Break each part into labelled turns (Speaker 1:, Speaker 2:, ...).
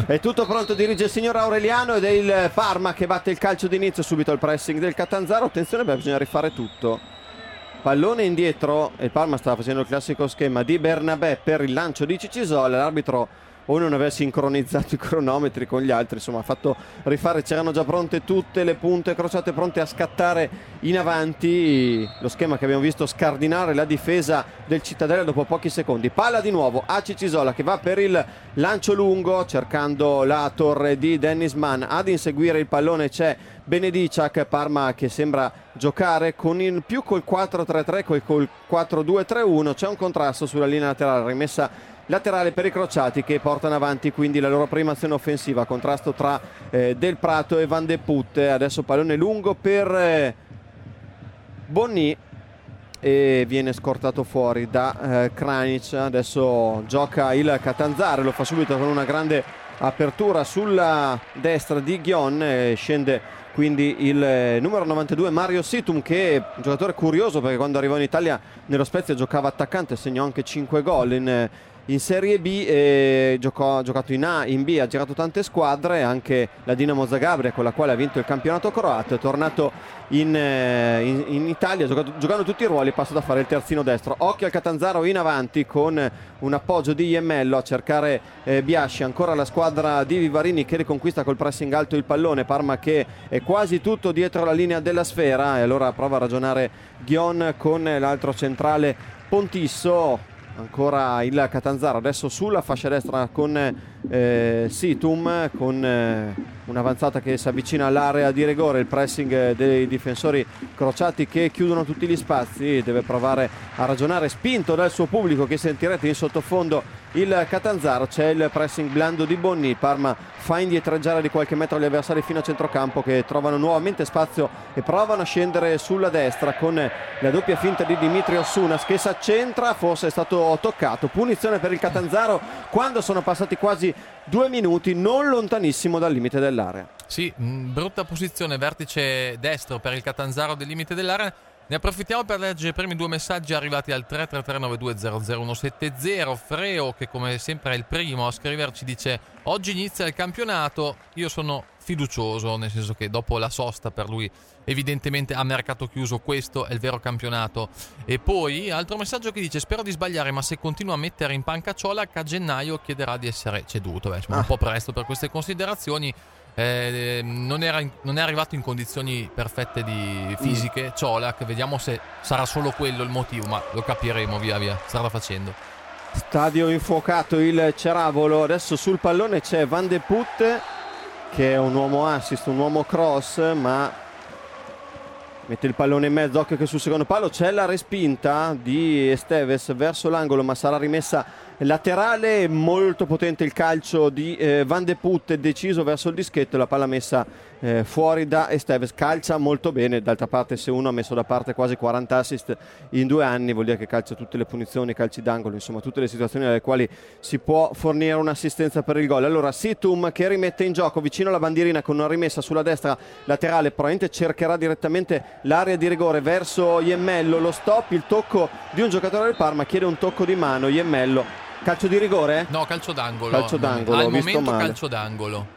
Speaker 1: È tutto pronto, dirige il signor Aureliano ed è il Parma che batte il calcio d'inizio, subito il pressing del Catanzaro. Attenzione, bisogna rifare tutto. Pallone indietro, e il Parma stava facendo il classico schema di Bernabé per il lancio di Cicisola. L'arbitro o non aveva sincronizzato i cronometri con gli altri, insomma ha fatto rifare, c'erano già pronte tutte le punte crociate pronte a scattare in avanti, lo schema che abbiamo visto scardinare la difesa del Cittadella dopo pochi secondi. Palla di nuovo a Cicisola che va per il lancio lungo cercando la torre di Dennis Mann. Ad inseguire il pallone c'è Benediciak. Parma che sembra giocare più col 4-3-3 che col 4-2-3-1. C'è un contrasto sulla linea laterale, rimessa laterale per i crociati che portano avanti quindi la loro prima azione offensiva. Contrasto tra Del Prato e Van de Put. Adesso pallone lungo per Bonny e viene scortato fuori da Kranic. Adesso gioca il Catanzaro, lo fa subito con una grande apertura sulla destra di Ghion. Scende quindi il numero 92 Mario Situm, che è un giocatore curioso perché quando arrivò in Italia nello Spezia giocava attaccante, segnò anche 5 gol in Serie B, ha giocato in A, in B, ha girato tante squadre, anche la Dinamo Zagabria con la quale ha vinto il campionato croato. È tornato in Italia giocando tutti i ruoli, passa a fare il terzino destro. Occhio al Catanzaro in avanti con un appoggio di Iemmello a cercare Biasci, ancora la squadra di Vivarini che riconquista col pressing alto il pallone. Parma che è quasi tutto dietro la linea della sfera e allora prova a ragionare Ghion con l'altro centrale Pontisso. Ancora il Catanzaro adesso sulla fascia destra con Situm, con un'avanzata che si avvicina all'area di rigore. Il pressing dei difensori crociati che chiudono tutti gli spazi, deve provare a ragionare, spinto dal suo pubblico che sentirete in sottofondo il Catanzaro. C'è il pressing blando di Bonny. Parma fa indietreggiare di qualche metro gli avversari fino a centrocampo che trovano nuovamente spazio e provano a scendere sulla destra con la doppia finta di Dimitrios Sunas che si accentra, forse è stato toccato. Punizione per il Catanzaro quando sono passati quasi 2 minuti, non lontanissimo dal limite dell'area.
Speaker 2: Sì, brutta posizione, vertice destro per il Catanzaro del limite dell'area. Ne approfittiamo per leggere i primi 2 messaggi arrivati al 333-9200-170. Freo, che come sempre è il primo a scriverci, dice: oggi inizia il campionato, io sono fiducioso, nel senso che dopo la sosta per lui evidentemente a mercato chiuso questo è il vero campionato. E poi altro messaggio che dice: spero di sbagliare, ma se continua a mettere in panca Ciolak a gennaio chiederà di essere ceduto. Un po' presto per queste considerazioni. Non è arrivato in condizioni perfette di fisiche Ciolak, vediamo se sarà solo quello il motivo, ma lo capiremo via via, starà facendo.
Speaker 1: Stadio infuocato il Ceravolo. Adesso sul pallone c'è Van de Put che è un uomo assist, un uomo cross, ma mette il pallone in mezzo. Occhio che sul secondo palo c'è la respinta di Esteves verso l'angolo, ma sarà rimessa laterale. Molto potente il calcio di Van de Put, deciso verso il dischetto, la palla messa fuori da Esteves. Calcia molto bene, d'altra parte se uno ha messo da parte quasi 40 assist in 2 anni vuol dire che calcia tutte le punizioni, calci d'angolo, insomma tutte le situazioni nelle quali si può fornire un'assistenza per il gol. Allora Situm che rimette in gioco vicino alla bandierina con una rimessa sulla destra laterale, probabilmente cercherà direttamente l'area di rigore verso Iemmello. Lo stop, il tocco di un giocatore del Parma, chiede un tocco di mano Iemmello. Calcio di rigore?
Speaker 2: No, calcio d'angolo.
Speaker 1: Calcio d'angolo,
Speaker 2: al momento calcio d'angolo.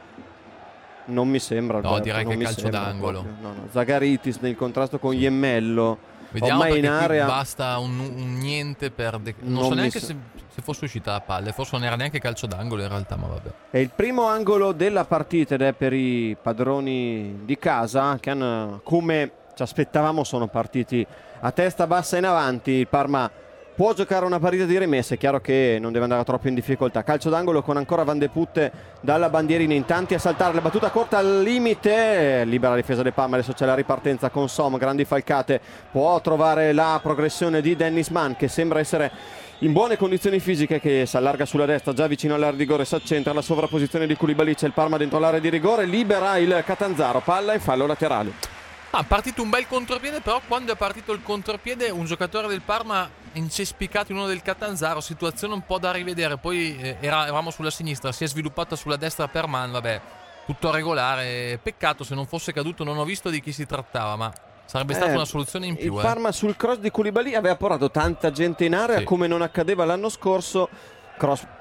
Speaker 1: Non mi sembra.
Speaker 2: No,
Speaker 1: Alberto,
Speaker 2: direi che è calcio d'angolo.
Speaker 1: No. Zagaritis nel contrasto con Iemmello.
Speaker 2: Vediamo,
Speaker 1: ormai
Speaker 2: perché
Speaker 1: in area
Speaker 2: basta un niente per non so neanche se fosse uscita la palla, forse non era neanche calcio d'angolo in realtà, ma vabbè.
Speaker 1: È il primo angolo della partita ed è per i padroni di casa che hanno, come ci aspettavamo, sono partiti a testa bassa in avanti. Il Parma può giocare una partita di rimessa, è chiaro che non deve andare troppo in difficoltà. Calcio d'angolo con ancora Van de Put dalla bandierina, in tanti a saltare, la battuta corta al limite, libera la difesa del Parma. Adesso c'è la ripartenza con Som, grandi falcate, può trovare la progressione di Dennis Mann che sembra essere in buone condizioni fisiche, che si allarga sulla destra già vicino all'area di rigore, si accentra la sovrapposizione di Koulibaly, c'è il Parma dentro l'area di rigore, libera il Catanzaro, palla in fallo laterale.
Speaker 2: Ha partito un bel contropiede, però quando è partito il contropiede un giocatore del Parma incespicato in uno del Catanzaro, situazione un po' da rivedere. Poi eravamo sulla sinistra, si è sviluppata sulla destra per Mann, vabbè, tutto regolare. Peccato se non fosse caduto, non ho visto di chi si trattava, ma sarebbe stata una soluzione in più.
Speaker 1: Il Parma sul cross di Koulibaly aveva portato tanta gente in area, sì, come non accadeva l'anno scorso. Cross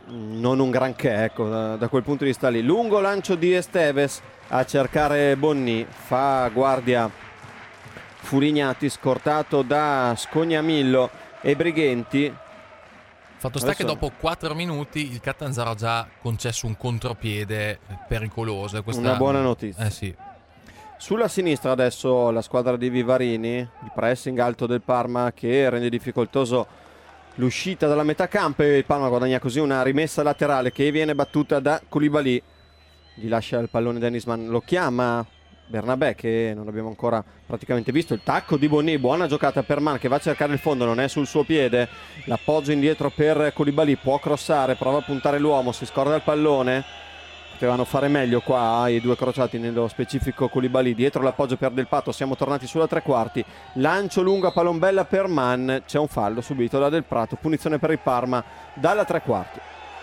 Speaker 1: non un granché, ecco, da quel punto di vista lì. Lungo lancio di Esteves a cercare Bonni, fa guardia Furignati, scortato da Scognamillo e Brighenti.
Speaker 2: Fatto sta che dopo 4 minuti il Catanzaro ha già concesso un contropiede pericoloso.
Speaker 1: Una buona notizia.
Speaker 2: Sì.
Speaker 1: Sulla sinistra adesso la squadra di Vivarini, il pressing alto del Parma che rende difficoltoso l'uscita dalla metà campo, e il Parma guadagna così una rimessa laterale che viene battuta da Koulibaly. Gli lascia il pallone Dennisman, lo chiama Bernabé, che non abbiamo ancora praticamente visto. Il tacco di Bonni, buona giocata per Man che va a cercare il fondo, non è sul suo piede, l'appoggio indietro per Koulibaly, può crossare, prova a puntare l'uomo, si scorda il pallone. Potevano fare meglio qua i due crociati, nello specifico Koulibaly. Dietro l'appoggio per Del Prato, siamo tornati sulla tre quarti, lancio lungo a palombella per Man, c'è un fallo subito da Del Prato, punizione per il Parma dalla tre quarti.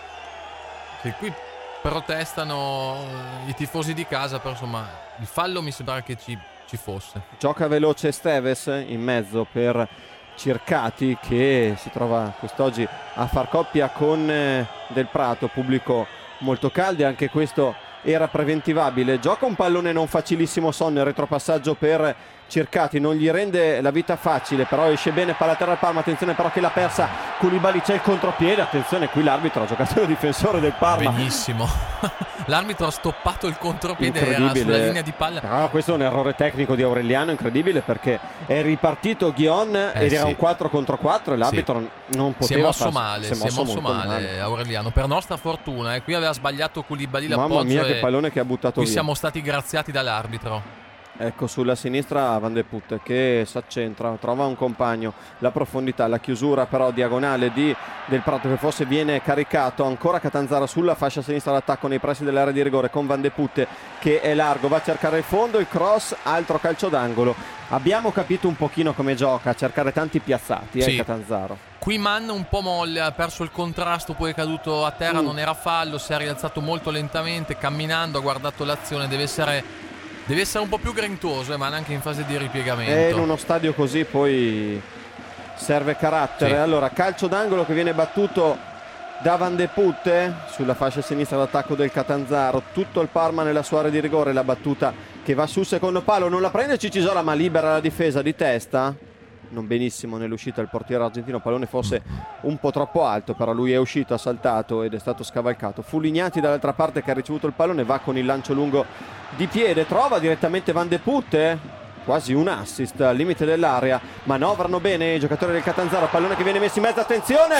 Speaker 2: Sì, qui protestano i tifosi di casa, però insomma il fallo mi sembra che ci fosse.
Speaker 1: Gioca veloce Esteves in mezzo per Circati, che si trova quest'oggi a far coppia con Del Prato, pubblico molto caldi, anche questo era preventivabile. Gioca un pallone non facilissimo Son, il retropassaggio per Circati non gli rende la vita facile, però esce bene palla terra al Parma. Attenzione però che l'ha persa Koulibaly, c'è il contropiede, attenzione qui l'arbitro ha giocato il difensore del Parma
Speaker 2: benissimo. L'arbitro ha stoppato il contropiede, era sulla linea di palla.
Speaker 1: Però questo è un errore tecnico di Aureliano incredibile, perché è ripartito Ghion ed era un 4 contro 4 e l'arbitro non poteva.
Speaker 2: Si è mosso male Aureliano, per nostra fortuna, qui aveva sbagliato Koulibaly l'appoggio.
Speaker 1: Mamma mia che pallone che ha buttato
Speaker 2: qui
Speaker 1: via.
Speaker 2: Siamo stati graziati dall'arbitro.
Speaker 1: Ecco sulla sinistra Van de Putte che si accentra, trova un compagno, la profondità, la chiusura però diagonale di Del Prato che forse viene caricato. Ancora Catanzaro sulla fascia sinistra d'attacco nei pressi dell'area di rigore con Van de Putte che è largo, va a cercare il fondo, il cross, altro calcio d'angolo. Abbiamo capito un pochino come gioca, a cercare tanti piazzati
Speaker 2: sì.
Speaker 1: Catanzaro.
Speaker 2: Qui Man un po' molle, ha perso il contrasto, poi è caduto a terra, non era fallo, si è rialzato molto lentamente, camminando, ha guardato l'azione, deve essere un po' più grintoso, ma anche in fase di ripiegamento.
Speaker 1: E in uno stadio così poi serve carattere.
Speaker 2: Sì.
Speaker 1: Allora, calcio d'angolo che viene battuto da Van de Putte sulla fascia sinistra d'attacco del Catanzaro. Tutto il Parma nella sua area di rigore, la battuta che va sul secondo palo, non la prende Cicisola ma libera la difesa di testa. Non benissimo nell'uscita il portiere argentino, pallone fosse un po' troppo alto, però lui è uscito, ha saltato ed è stato scavalcato. Fulignati dall'altra parte che ha ricevuto il pallone, va con il lancio lungo di piede, trova direttamente Van de Putte, quasi un assist al limite dell'area, manovrano bene i giocatori del Catanzaro, pallone che viene messo in mezzo, attenzione,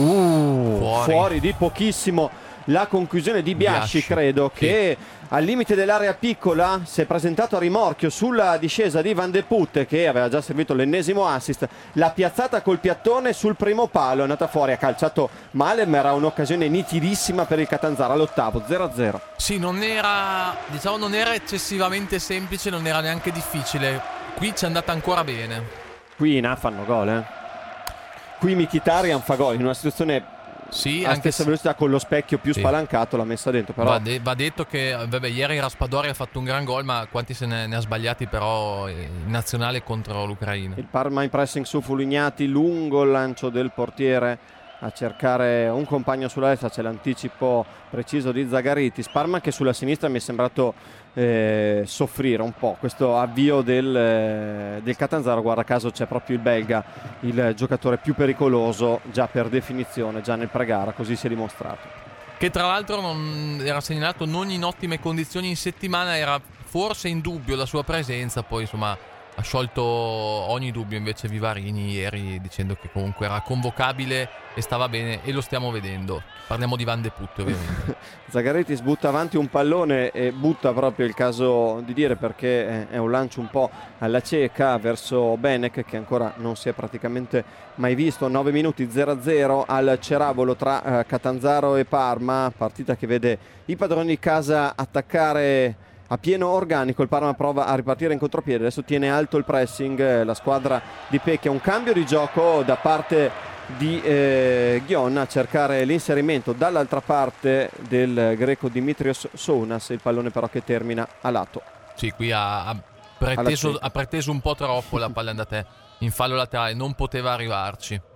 Speaker 1: fuori di pochissimo la conclusione di Biasci, credo, che al limite dell'area piccola si è presentato a rimorchio sulla discesa di Van de Putte, che aveva già servito l'ennesimo assist, l'ha piazzata col piattone sul primo palo, è andata fuori, ha calciato male, ma era un'occasione nitidissima per il Catanzaro all'ottavo, 0-0.
Speaker 2: Sì, non era eccessivamente semplice, non era neanche difficile, qui ci è andata ancora bene. Qui
Speaker 1: i NA fanno gol, qui Mkhitaryan fa gol in una situazione a stessa velocità, con lo specchio più spalancato l'ha messa dentro, però
Speaker 2: va detto che ieri Raspadori ha fatto un gran gol, ma quanti se ne ha sbagliati però in nazionale contro l'Ucraina.
Speaker 1: Il Parma in pressing su Fulignati, lungo il lancio del portiere a cercare un compagno sulla destra, c'è l'anticipo preciso di Zagaritis. Parma che sulla sinistra mi è sembrato soffrire un po' questo avvio del Catanzaro. Guarda caso c'è proprio il belga, il giocatore più pericoloso già per definizione, già nel pre-gara, così si è dimostrato.
Speaker 2: Che tra l'altro non era segnalato non in ottime condizioni in settimana, era forse in dubbio la sua presenza, poi insomma ha sciolto ogni dubbio invece Vivarini ieri, dicendo che comunque era convocabile e stava bene, e lo stiamo vedendo. Parliamo di Van de Putte ovviamente.
Speaker 1: Zagaritis butta avanti un pallone e butta proprio, il caso di dire, perché è un lancio un po' alla cieca verso Benek, che ancora non si è praticamente mai visto. 9 minuti, 0-0 al Ceravolo tra Catanzaro e Parma, partita che vede i padroni di casa attaccare a pieno organico. Il Parma prova a ripartire in contropiede, adesso tiene alto il pressing la squadra di Pecchia, un cambio di gioco da parte di Ghion a cercare l'inserimento dall'altra parte del greco Dimitrios Sounas, il pallone però che termina a lato.
Speaker 2: Sì, qui ha preteso un po' troppo, la palla è andata in fallo laterale, non poteva arrivarci.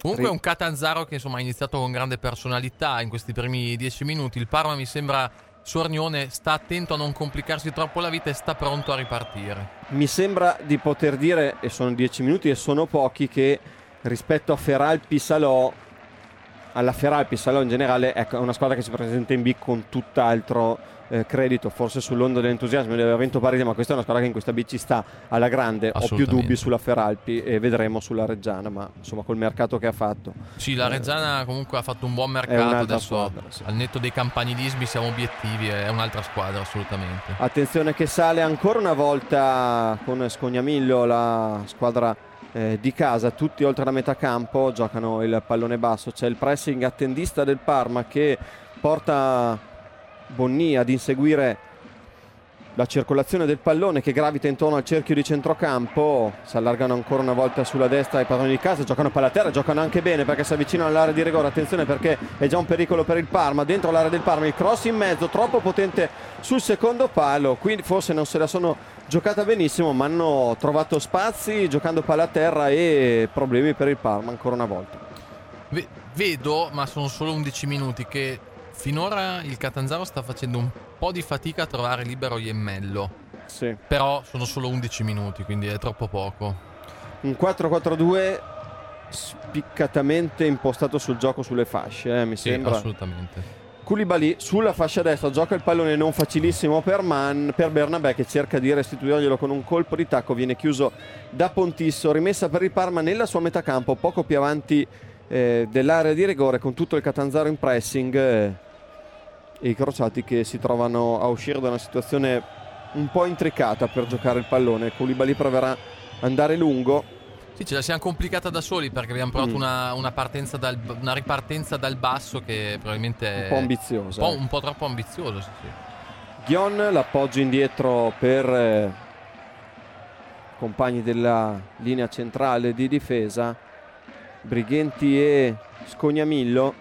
Speaker 2: Comunque è un Catanzaro che insomma ha iniziato con grande personalità in questi primi 10 minuti. Il Parma mi sembra sornione, sta attento a non complicarsi troppo la vita e sta pronto a ripartire.
Speaker 1: Mi sembra di poter dire, e sono 10 minuti e sono pochi, che rispetto a Feralpi Salò, alla Feralpi Salò in generale, ecco, è una squadra che si presenta in B con tutt'altro credito, forse sull'onda dell'entusiasmo di aver vinto Parigi, ma questa è una squadra che in questa B ci sta alla grande. Ho più dubbi sulla Feralpi e vedremo sulla Reggiana, ma insomma col mercato che ha fatto.
Speaker 2: Sì, la Reggiana comunque ha fatto un buon mercato, adesso
Speaker 1: squadra, sì.
Speaker 2: Al netto dei campanilismi siamo obiettivi, è un'altra squadra assolutamente.
Speaker 1: Attenzione che sale ancora una volta con Scognamiglio la squadra di casa, tutti oltre la metà campo, giocano il pallone basso, c'è il pressing attendista del Parma che porta Bonni ad inseguire la circolazione del pallone che gravita intorno al cerchio di centrocampo. Si allargano ancora una volta sulla destra i padroni di casa, giocano palla a terra, giocano anche bene perché si avvicinano all'area di rigore. Attenzione perché è già un pericolo per il Parma, dentro l'area del Parma il cross in mezzo troppo potente sul secondo palo, qui forse non se la sono giocata benissimo, ma hanno trovato spazi giocando palla a terra e problemi per il Parma ancora una volta.
Speaker 2: Vedo, ma sono solo 11 minuti, che finora il Catanzaro sta facendo un po' di fatica a trovare libero Iemmello.
Speaker 1: Sì.
Speaker 2: Però sono solo 11 minuti, quindi è troppo poco.
Speaker 1: Un 4-4-2 spiccatamente impostato sul gioco sulle fasce, mi sembra.
Speaker 2: Sì, assolutamente.
Speaker 1: Koulibaly sulla fascia destra gioca il pallone non facilissimo per Bernabé che cerca di restituirglielo con un colpo di tacco, viene chiuso da Pontisso, rimessa per il Parma nella sua metà campo, poco più avanti dell'area di rigore, con tutto il Catanzaro in pressing e i crociati che si trovano a uscire da una situazione un po' intricata per giocare il pallone. Koulibaly proverà ad andare lungo.
Speaker 2: Sì, ce la siamo complicata da soli perché abbiamo provato una ripartenza dal basso che probabilmente
Speaker 1: un po' ambiziosa,
Speaker 2: un po' troppo ambiziosa. Sì.
Speaker 1: Ghion, l'appoggio indietro per compagni della linea centrale di difesa, Brighenti e Scognamiglio.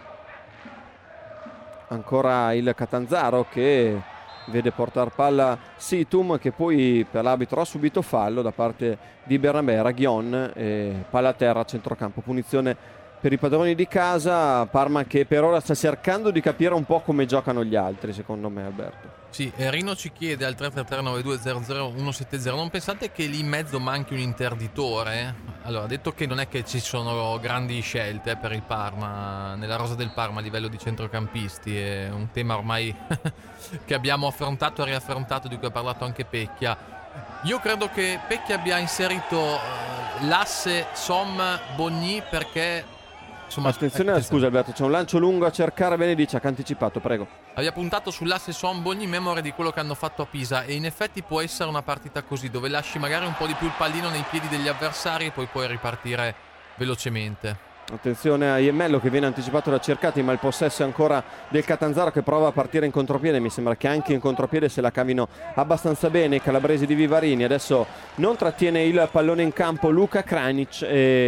Speaker 1: Ancora il Catanzaro che vede portare palla Situm, che poi per l'arbitro ha subito fallo da parte di Bernabé. Ghion, palla a terra a centrocampo, punizione per i padroni di casa. Parma che per ora sta cercando di capire un po' come giocano gli altri, secondo me, Alberto.
Speaker 2: Sì, Rino ci chiede al 333-9200-170: non pensate che lì in mezzo manchi un interditore? Allora, detto che non è che ci sono grandi scelte per il Parma, nella rosa del Parma a livello di centrocampisti, è un tema ormai che abbiamo affrontato e riaffrontato, di cui ha parlato anche Pecchia. Io credo che Pecchia abbia inserito l'asse Som-Bonni perché... Insomma,
Speaker 1: attenzione, scusa Alberto, c'è un lancio lungo a cercare Benedice, che ha anticipato, prego.
Speaker 2: Aveva puntato sull'asse Som-Bonni in memoria di quello che hanno fatto a Pisa, e in effetti può essere una partita così, dove lasci magari un po' di più il pallino nei piedi degli avversari e poi puoi ripartire velocemente. Attenzione
Speaker 1: a Iemmello che viene anticipato da Cercati, ma il possesso è ancora del Catanzaro che prova a partire in contropiede. Mi sembra che anche in contropiede se la cavino abbastanza bene i calabresi di Vivarini. Adesso non trattiene il pallone in campo Luka Krajnic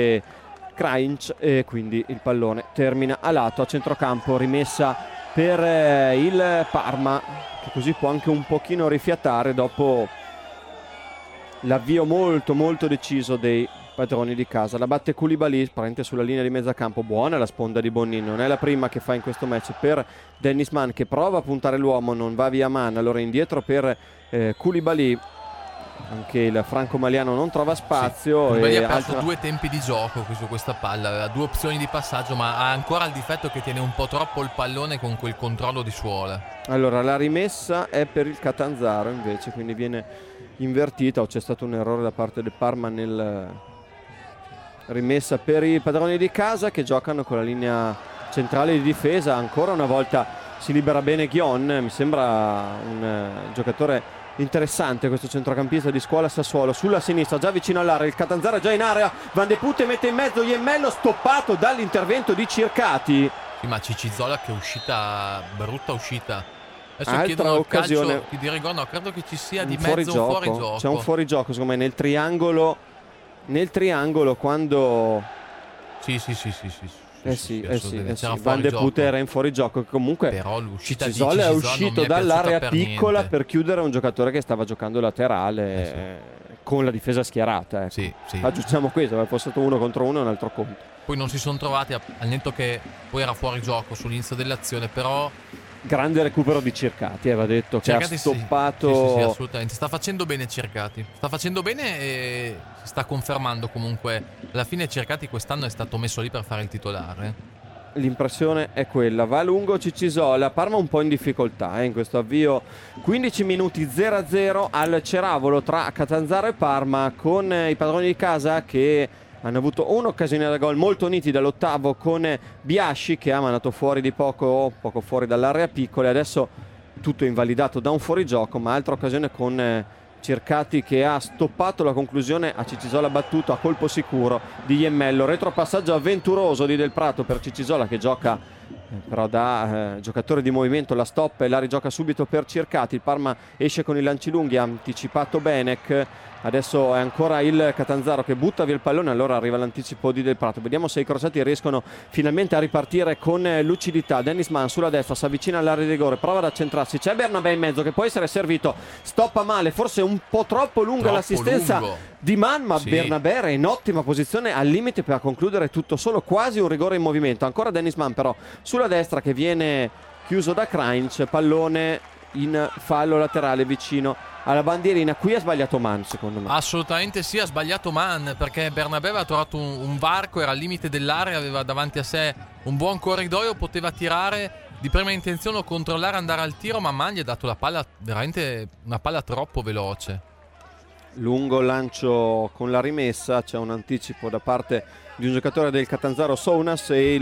Speaker 1: e quindi il pallone termina a lato a centrocampo, rimessa per il Parma, che così può anche un pochino rifiatare dopo l'avvio molto molto deciso dei padroni di casa. La batte Koulibaly, parente sulla linea di mezzacampo. Buona la sponda di Bonni, non è la prima che fa in questo match per Dennis Mann, che prova a puntare l'uomo, non va via Mann, allora indietro per Koulibaly. Anche il franco maliano non trova spazio.
Speaker 2: Sì. E ha perso due tempi di gioco su questa palla, aveva due opzioni di passaggio, ma ha ancora il difetto che tiene un po' troppo il pallone con quel controllo di suola.
Speaker 1: Allora la rimessa è per il Catanzaro invece, quindi viene invertita, o c'è stato un errore da parte del Parma nel rimessa per i padroni di casa, che giocano con la linea centrale di difesa. Ancora una volta si libera bene Ghion, mi sembra un giocatore interessante questo centrocampista di scuola Sassuolo. Sulla sinistra, già vicino all'area, il Catanzaro è già in area, Van de Putte mette in mezzo Iemmello, stoppato dall'intervento di Cercati.
Speaker 2: Sì, ma Cicizola che uscita, brutta uscita. Adesso
Speaker 1: altra
Speaker 2: chiedono
Speaker 1: occasione,
Speaker 2: il calcio di rigore, no, credo che ci sia di mezzo un fuorigioco.
Speaker 1: C'è un fuorigioco secondo me nel triangolo quando
Speaker 2: sì,
Speaker 1: Van de Putte era in fuorigioco, comunque
Speaker 2: però l'uscita
Speaker 1: Cicisola è uscito dall'area piccola
Speaker 2: niente.
Speaker 1: per chiudere un giocatore che stava giocando laterale con la difesa schierata, ecco.
Speaker 2: Sì.
Speaker 1: Aggiungiamo questo, aveva stato 1 contro 1 è un altro conto.
Speaker 2: Poi non si sono trovati, al netto che poi era fuori gioco sull'inizio dell'azione, però
Speaker 1: grande recupero di Cercati, va detto,
Speaker 2: Cercati
Speaker 1: che ha stoppato.
Speaker 2: sì, assolutamente. Sta facendo bene Cercati. Sta facendo bene e si sta confermando comunque. Alla fine Cercati quest'anno è stato messo lì per fare il titolare.
Speaker 1: L'impressione è quella. Va a lungo Cicisola, Parma un po' in difficoltà in questo avvio. 15 minuti 0-0 al Ceravolo tra Catanzaro e Parma, con i padroni di casa che hanno avuto un'occasione da gol molto nitida all'ottavo, con Biasci che ha mandato fuori di poco fuori dall'area piccola, e adesso tutto invalidato da un fuorigioco, ma altra occasione con Cercati che ha stoppato la conclusione a Cicisola battuto a colpo sicuro di Iemmello. Retropassaggio avventuroso di Del Prato per Cicisola, che gioca però da giocatore di movimento, la stop e la rigioca subito per Cercati. Il Parma esce con i lanci lunghi, ha anticipato Benek. Adesso è ancora il Catanzaro che butta via il pallone, allora arriva l'anticipo di Del Prato. Vediamo se i crociati riescono finalmente a ripartire con lucidità. Dennis Mann sulla destra, si avvicina all'area di rigore, prova ad accentrarsi, c'è Bernabé in mezzo che può essere servito, stoppa male, forse un po' troppo lunga l'assistenza di Mann, ma sì. Bernabé era in ottima posizione al limite per concludere tutto solo, quasi un rigore in movimento. Ancora Dennis Mann però sulla destra che viene chiuso da Krajnc, pallone in fallo laterale vicino alla bandierina. Qui ha sbagliato Mann, secondo me.
Speaker 2: Assolutamente sì, ha sbagliato Mann, perché Bernabé aveva trovato un varco, era al limite dell'area, aveva davanti a sé un buon corridoio, poteva tirare di prima intenzione o controllare, andare al tiro, ma Mann gli ha dato la palla, veramente una palla troppo veloce.
Speaker 1: Lungo lancio con la rimessa, c'è un anticipo da parte di un giocatore del Catanzaro, Sounas, e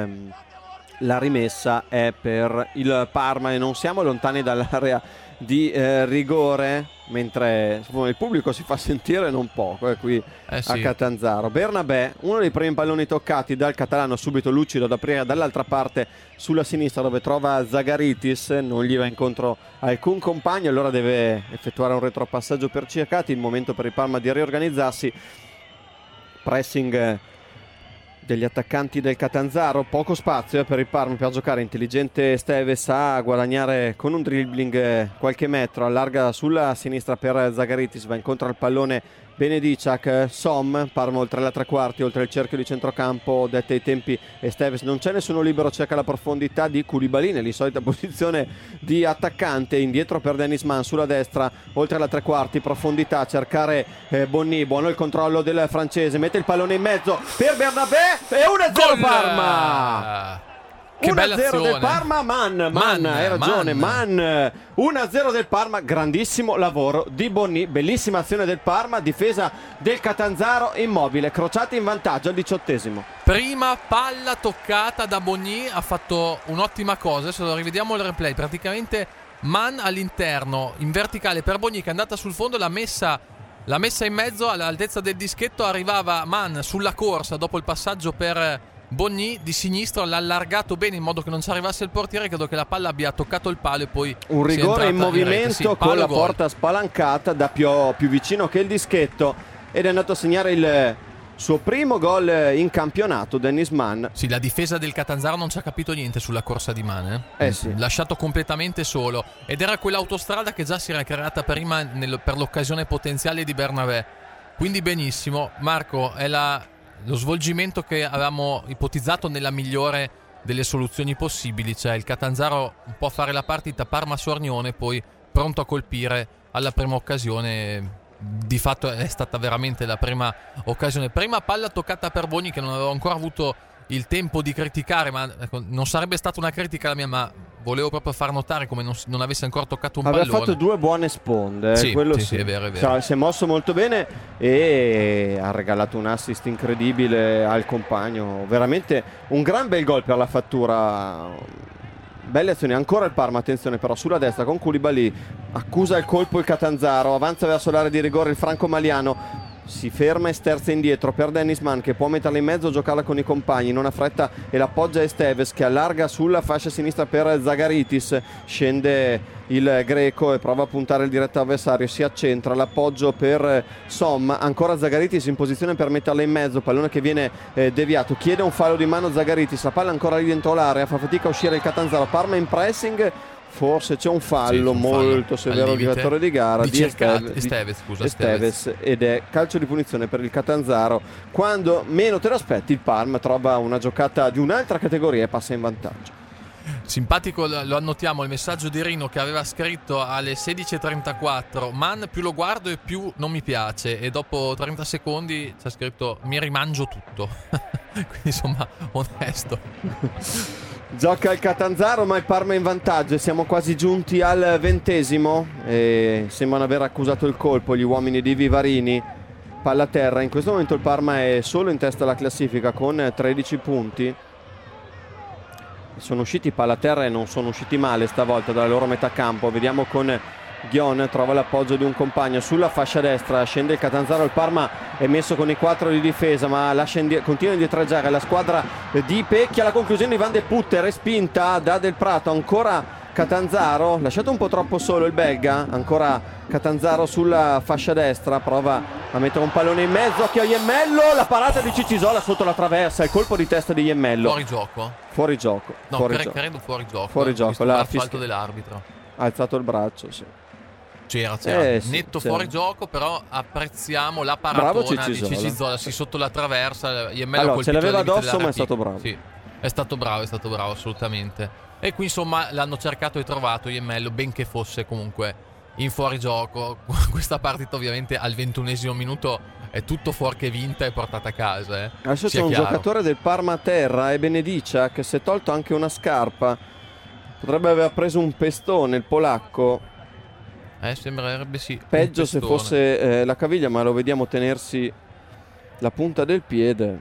Speaker 1: la rimessa è per il Parma, e non siamo lontani dall'area di rigore, mentre il pubblico si fa sentire non poco qui
Speaker 2: sì.
Speaker 1: a Catanzaro. Bernabé, uno dei primi palloni toccati dal catalano, subito lucido da aprire dall'altra parte sulla sinistra dove trova Zagaritis, non gli va incontro alcun compagno, allora deve effettuare un retropassaggio per Cercati. Il momento per il Parma di riorganizzarsi, pressing degli attaccanti del Catanzaro, poco spazio per il Parma per giocare. Intelligente Steves a guadagnare con un dribbling qualche metro, allarga sulla sinistra per Zagaritis, va incontro al pallone Benediciak, Som, Parma oltre la tre quarti, oltre il cerchio di centrocampo dette ai tempi, e Steves non c'è nessuno libero, cerca la profondità di Koulibaly nell'insolita posizione di attaccante, indietro per Dennis Mann sulla destra, oltre la tre quarti, profondità a cercare Bonny, buono il controllo del francese, mette il pallone in mezzo per Bernabé e 1-0 Parma!
Speaker 2: Che
Speaker 1: 1-0 del Parma. Mann, hai ragione, Mann. 1-0 del Parma, grandissimo lavoro di Bonny, bellissima azione del Parma, difesa del Catanzaro immobile, crociati in vantaggio al 18esimo.
Speaker 2: Prima palla toccata da Bonny, ha fatto un'ottima cosa. Adesso rivediamo il replay, praticamente Mann all'interno in verticale per Bonny che è andata sul fondo, l'ha messa in mezzo all'altezza del dischetto, arrivava Mann sulla corsa dopo il passaggio per Bonny di sinistro, l'ha allargato bene in modo che non ci arrivasse il portiere. Credo che la palla abbia toccato il palo e poi
Speaker 1: un rigore in movimento, sì, con la porta spalancata da più vicino che il dischetto, ed è andato a segnare il suo primo gol in campionato Dennis Mann.
Speaker 2: Sì, la difesa del Catanzaro non ci ha capito niente sulla corsa di Mann,
Speaker 1: sì.
Speaker 2: Lasciato completamente solo, ed era quell'autostrada che già si era creata prima per l'occasione potenziale di Bernabé. Quindi benissimo, Marco, è lo svolgimento che avevamo ipotizzato nella migliore delle soluzioni possibili, cioè il Catanzaro un po' fare la partita Parma-Sornione, poi pronto a colpire alla prima occasione. Di fatto è stata veramente la prima occasione, prima palla toccata per Bonny che non avevo ancora avuto il tempo di criticare, ma non sarebbe stata una critica la mia, ma volevo proprio far notare come non avesse ancora toccato un pallone.
Speaker 1: Aveva fatto 2 buone sponde,
Speaker 2: sì,
Speaker 1: quello
Speaker 2: sì, è vero.
Speaker 1: Si è mosso molto bene e ha regalato un assist incredibile al compagno, veramente un gran bel gol per la fattura. Belle azioni ancora il Parma, attenzione però sulla destra con Koulibaly, accusa il colpo il Catanzaro, avanza verso l'area di rigore il franco-maliano, si ferma e sterza indietro per Dennis Mann, che può metterla in mezzo, giocarla con i compagni, non ha fretta e l'appoggia Esteves, che allarga sulla fascia sinistra per Zagaritis. Scende il greco e prova a puntare il diretto avversario, si accentra, l'appoggio per Som, ancora Zagaritis in posizione per metterla in mezzo, pallone che viene deviato, chiede un fallo di mano Zagaritis, la palla ancora lì dentro l'area, fa fatica a uscire il Catanzaro, Parma in pressing. Forse c'è un fallo molto severo al direttore di gara di Esteves, ed è calcio di punizione per il Catanzaro. Quando meno te lo aspetti, il Parma trova una giocata di un'altra categoria e passa in vantaggio.
Speaker 2: Simpatico, lo annotiamo, il messaggio di Rino che aveva scritto alle 16:34: Man, più lo guardo e più non mi piace, e dopo 30 secondi ci ha scritto mi rimangio tutto. Quindi insomma, onesto.
Speaker 1: Gioca il Catanzaro, ma il Parma è in vantaggio e siamo quasi giunti al 20° e sembrano aver accusato il colpo gli uomini di Vivarini. Palla a terra, in questo momento il Parma è solo in testa alla classifica con 13 punti. Sono usciti palla a terra e non sono usciti male stavolta dalla loro metà campo. Vediamo con Ghion, trova l'appoggio di un compagno sulla fascia destra, scende il Catanzaro, il Parma è messo con i 4 di difesa ma continua a indietreggiare la squadra di Pecchia. La conclusione di Van de Putte, respinta da Del Prato, ancora Catanzaro, lasciato un po' troppo solo il belga, ancora Catanzaro sulla fascia destra, prova a mettere un pallone in mezzo, occhio a Iemmello, la parata di Cicisola sotto la traversa, il colpo di testa di Iemmello. Fuori gioco.
Speaker 2: Credo fuori gioco.
Speaker 1: Fuori gioco,
Speaker 2: l'asfalto dell'arbitro.
Speaker 1: Ha alzato il braccio, sì.
Speaker 2: C'era netto fuori gioco, però apprezziamo la paratona di Cicisola, sì, sotto la traversa.
Speaker 1: Allora, ce l'aveva addosso, ma è stato bravo.
Speaker 2: Sì, è stato bravo assolutamente. E qui insomma l'hanno cercato e trovato Iemmello, benché fosse comunque in fuorigioco. Questa partita ovviamente al 21° minuto è tutto fuorché vinta e portata a casa.
Speaker 1: Adesso c'è un giocatore del Parma a terra, è Benedicia, che si è tolto anche una scarpa. Potrebbe aver preso un pestone il polacco.
Speaker 2: Sembrerebbe sì.
Speaker 1: Peggio se fosse la caviglia, ma lo vediamo tenersi la punta del piede.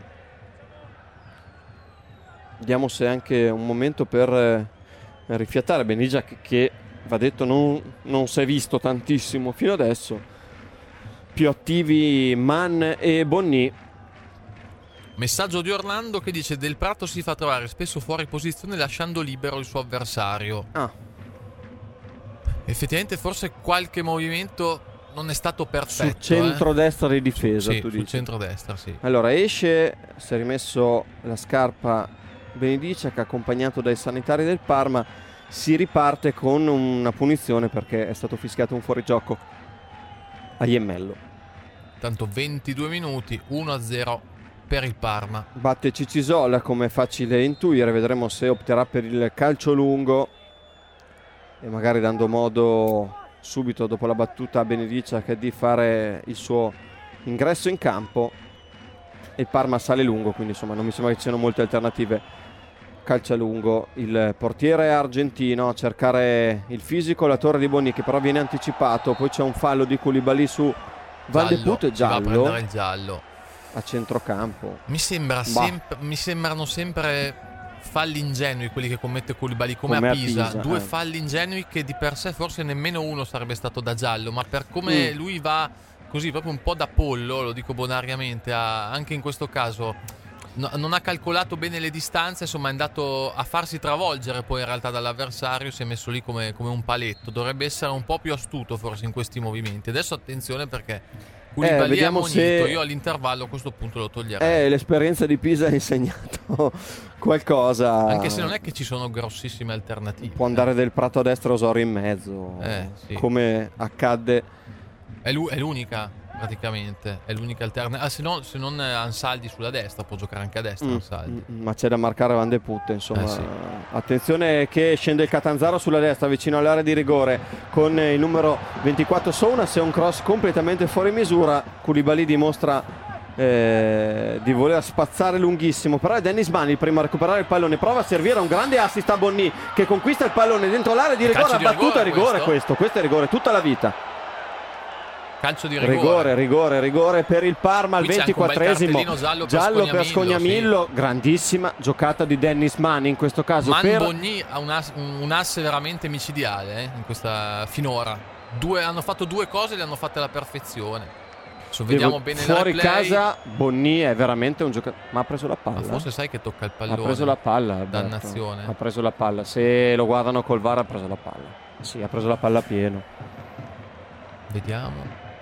Speaker 1: Vediamo se è anche un momento per rifiatare. Benedicia che va detto non si è visto tantissimo fino adesso. Più attivi Mann e Bonni.
Speaker 2: Messaggio di Orlando che dice: Del Prato si fa trovare spesso fuori posizione lasciando libero il suo avversario. Effettivamente forse qualche movimento non è stato perfetto.
Speaker 1: Sul centro-destra di difesa, tu dici?
Speaker 2: Sul centro-destra, sì.
Speaker 1: Allora esce, si è rimesso la scarpa Benedicia, che accompagnato dai sanitari del Parma si riparte con una punizione perché è stato fischiato un fuorigioco a Iemmello.
Speaker 2: Tanto 22 minuti, 1-0 per il Parma.
Speaker 1: Batte Cicisola, come è facile intuire, vedremo se opterà per il calcio lungo e magari dando modo subito dopo la battuta a Benedicia che di fare il suo ingresso in campo. Il Parma sale lungo, quindi insomma non mi sembra che ci siano molte alternative. Calcia lungo il portiere argentino a cercare il fisico, la torre di Bonni che però viene anticipato. Poi c'è un fallo di Koulibaly su Van de Putte, giallo.
Speaker 2: Va a prendere il giallo
Speaker 1: a centrocampo.
Speaker 2: Mi sembrano sempre falli ingenui quelli che commette Koulibaly, come a Pisa. Due falli ingenui che di per sé forse nemmeno uno sarebbe stato da giallo, ma per come lui va così proprio un po' da pollo, lo dico bonariamente, anche in questo caso non ha calcolato bene le distanze, insomma è andato a farsi travolgere poi in realtà dall'avversario, si è messo lì come un paletto. Dovrebbe essere un po' più astuto forse in questi movimenti. Adesso attenzione perché Koulibaly è ammonito, io all'intervallo a questo punto lo toglierei.
Speaker 1: L'esperienza di Pisa ha insegnato qualcosa,
Speaker 2: anche se non è che ci sono grossissime alternative.
Speaker 1: Può andare Del Prato a destra, Osorio in mezzo,
Speaker 2: sì.
Speaker 1: come accadde.
Speaker 2: È l'unica praticamente, è l'unica alternativa. Se non Ansaldi sulla destra, può giocare anche a destra Ansaldi.
Speaker 1: Ma c'è da marcare Van de Putte, insomma.
Speaker 2: Sì.
Speaker 1: Attenzione che scende il Catanzaro sulla destra vicino all'area di rigore con il numero 24 Sounas, è un cross completamente fuori misura. Koulibaly dimostra di voler spazzare lunghissimo, però è Dennis Mann il primo a recuperare il pallone, prova a servire un grande assist a Bonni che conquista il pallone dentro l'area di rigore, ha battuto a rigore questo è rigore tutta la vita.
Speaker 2: Calcio di rigore
Speaker 1: per il Parma al 24esimo, giallo per Scognamillo, sì. Grandissima giocata di Dennis Mann in questo caso.
Speaker 2: Bonni ha un asse veramente micidiale in questa finora. Hanno fatto due cose e le hanno fatte alla perfezione. Vediamo bene
Speaker 1: fuori
Speaker 2: il replay.
Speaker 1: casa Bonni è veramente un giocatore, ma ha preso la palla.
Speaker 2: Ma forse sai che tocca il pallone.
Speaker 1: Ha preso la palla, Alberto.
Speaker 2: Dannazione.
Speaker 1: Ha preso la palla. Se lo guardano col VAR ha preso la palla. Sì, ha preso la palla pieno.
Speaker 2: Vediamo.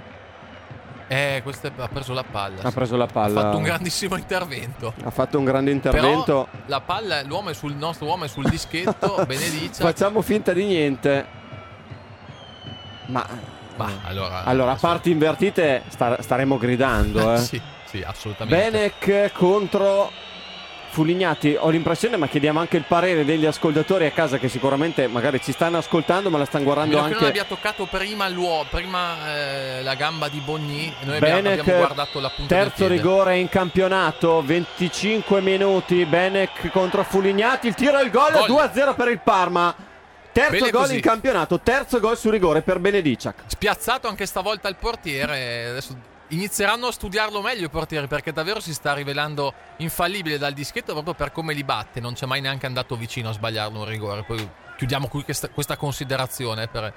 Speaker 2: Ha preso la palla.
Speaker 1: Ha preso la palla.
Speaker 2: Ha fatto un grandissimo intervento.
Speaker 1: Ha fatto un grande intervento.
Speaker 2: Però la palla, il nostro uomo è sul dischetto. Benediccia.
Speaker 1: Facciamo finta di niente. Ma allora a parti invertite staremo gridando.
Speaker 2: Sì, assolutamente.
Speaker 1: Benek contro Fulignati. Ho l'impressione, ma chiediamo anche il parere degli ascoltatori a casa che sicuramente magari ci stanno ascoltando, ma la stanno guardando anche.
Speaker 2: Che non abbia toccato prima la gamba di Bogny. Noi abbiamo guardato la punta del
Speaker 1: terzo
Speaker 2: piede.
Speaker 1: rigore in campionato, 25 minuti. Benek contro Fulignati, il tiro e il gol. 2-0 per il Parma. Terzo gol in campionato, terzo gol su rigore per Benedicak.
Speaker 2: Spiazzato anche stavolta il portiere. Adesso inizieranno a studiarlo meglio i portieri, perché davvero si sta rivelando infallibile dal dischetto proprio per come li batte. Non c'è mai neanche andato vicino a sbagliarlo un rigore. Poi chiudiamo qui questa considerazione per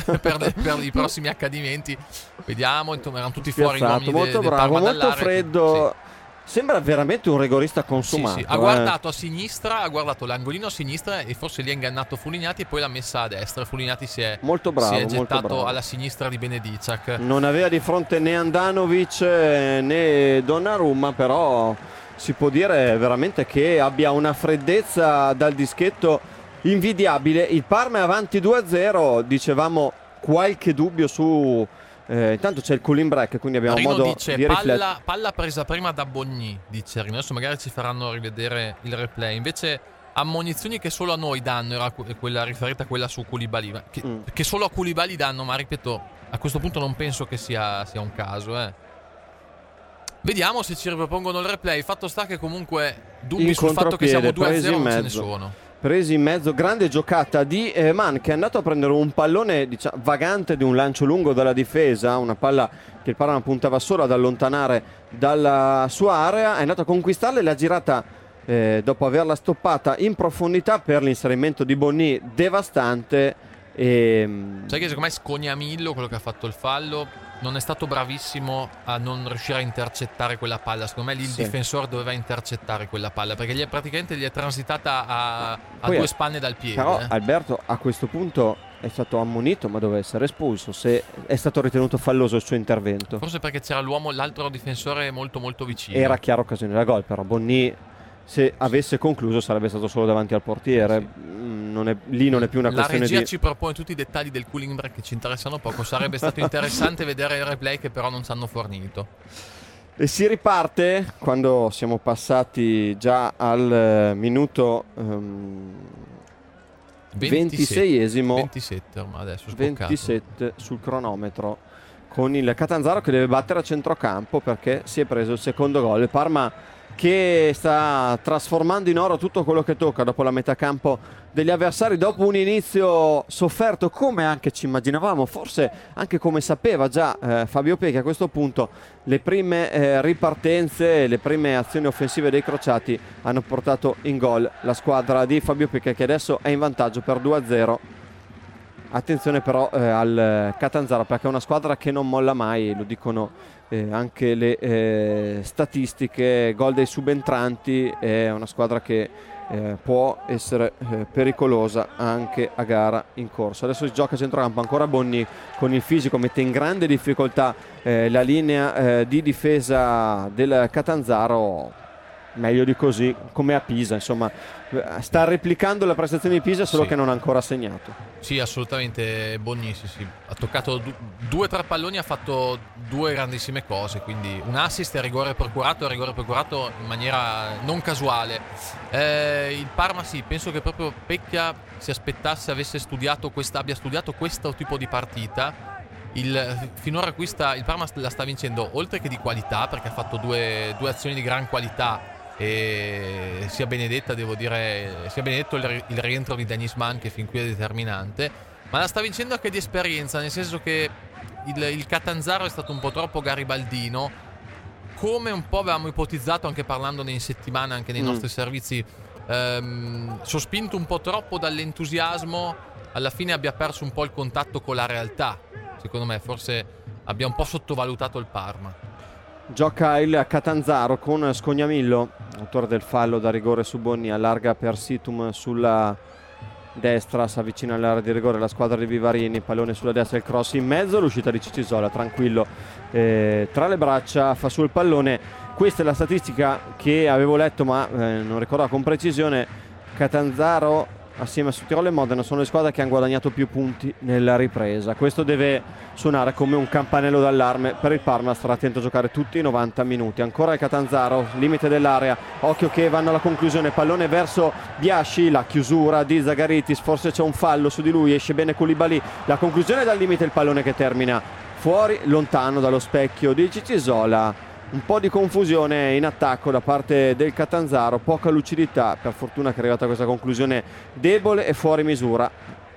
Speaker 2: i prossimi accadimenti. Vediamo, erano tutti fuori.
Speaker 1: Molto bravo, molto freddo. Sì. Sembra veramente un rigorista consumato.
Speaker 2: Sì. Ha guardato a sinistra, ha guardato l'angolino a sinistra e forse lì ha ingannato Fulignati e poi l'ha messa a destra. Fulignati si è gettato alla sinistra di Benedicak.
Speaker 1: Non aveva di fronte né Andanovic né Donnarumma, però si può dire veramente che abbia una freddezza dal dischetto invidiabile. Il Parma è avanti 2-0, dicevamo qualche dubbio su... intanto c'è il cooling break, quindi abbiamo
Speaker 2: Marino
Speaker 1: modo
Speaker 2: dice,
Speaker 1: di riflettere.
Speaker 2: Palla presa prima da Bogny, dice Rino. Adesso magari ci faranno rivedere il replay. Invece ammonizioni che solo a noi danno, era quella riferita a quella su Koulibaly, che solo a Koulibaly danno, ma ripeto, a questo punto non penso che sia un caso. Vediamo se ci ripropongono il replay. Fatto sta che comunque dubbi sul fatto che siamo 2-0 non ce ne sono.
Speaker 1: Presi in mezzo, grande giocata di Mann, che è andato a prendere un pallone vagante di un lancio lungo dalla difesa, una palla che il Parma puntava solo ad allontanare dalla sua area, è andato a conquistarla e l'ha girata dopo averla stoppata in profondità per l'inserimento di Bonni devastante.
Speaker 2: Sai che secondo me Scognamillo, quello che ha fatto il fallo, non è stato bravissimo a non riuscire a intercettare quella palla. Secondo me lì il difensore doveva intercettare quella palla, perché gli è transitata a 2 spanne dal piede.
Speaker 1: Però Alberto a questo punto è stato ammonito, ma doveva essere espulso se è stato ritenuto falloso il suo intervento.
Speaker 2: Forse perché c'era l'altro difensore molto molto vicino.
Speaker 1: Era chiara occasione da gol, però Bonni, se avesse concluso, sarebbe stato solo davanti al portiere. Lì non è più una questione di...
Speaker 2: La regia ci propone tutti i dettagli del cooling break che ci interessano poco. Sarebbe stato interessante vedere il replay che però non ci hanno fornito.
Speaker 1: E si riparte quando siamo passati già al minuto 26esimo.
Speaker 2: 27 ormai adesso,
Speaker 1: 27 sul cronometro, con il Catanzaro che deve battere a centrocampo perché si è preso il secondo gol. Il Parma che sta trasformando in oro tutto quello che tocca dopo la metà campo degli avversari, dopo un inizio sofferto come anche ci immaginavamo, forse anche come sapeva già Fabio Pecchi. A questo punto le prime ripartenze, le prime azioni offensive dei crociati hanno portato in gol la squadra di Fabio Pecchi, che adesso è in vantaggio per 2-0. Attenzione però al Catanzaro, perché è una squadra che non molla mai, lo dicono anche le statistiche, gol dei subentranti. È una squadra che può essere pericolosa anche a gara in corso. Adesso si gioca a centrocampo, ancora Bonni con il fisico mette in grande difficoltà la linea di difesa del Catanzaro. Meglio di così, come a Pisa, insomma sta replicando la prestazione di Pisa, solo che non ha ancora segnato.
Speaker 2: Sì, assolutamente. Bonni ha toccato 2-3 palloni, ha fatto 2 grandissime cose, quindi un assist e rigore procurato in maniera non casuale. Il Parma penso che proprio Pecchia si aspettasse, abbia studiato questo tipo di partita. Finora il Parma la sta vincendo oltre che di qualità, perché ha fatto due azioni di gran qualità, e sia benedetto il rientro di Denis Mann, che fin qui è determinante, ma la sta vincendo anche di esperienza, nel senso che il Catanzaro è stato un po' troppo garibaldino, come un po' avevamo ipotizzato anche parlandone in settimana anche nei nostri servizi. Sospinto un po' troppo dall'entusiasmo, alla fine abbia perso un po' il contatto con la realtà. Secondo me forse abbia un po' sottovalutato il Parma.
Speaker 1: Gioca il Catanzaro con Scognamillo, autore del fallo da rigore su Bonni, allarga per Situm sulla destra, si avvicina all'area di rigore la squadra di Vivarini, pallone sulla destra, il cross in mezzo, l'uscita di Cicisola, tranquillo, tra le braccia, fa su il pallone. Questa è la statistica che avevo letto ma non ricordo con precisione. Catanzaro assieme a Sudtirolo e Modena sono le squadre che hanno guadagnato più punti nella ripresa. Questo deve suonare come un campanello d'allarme per il Parma. Starà attento a giocare tutti i 90 minuti. Ancora il Catanzaro, limite dell'area, occhio che vanno alla conclusione, pallone verso Biasci, la chiusura di Zagaritis, forse c'è un fallo su di lui, esce bene Koulibaly, la conclusione dal limite, il pallone che termina fuori, lontano dallo specchio di Cicisola. Un po' di confusione in attacco da parte del Catanzaro, poca lucidità, per fortuna che è arrivata a questa conclusione debole e fuori misura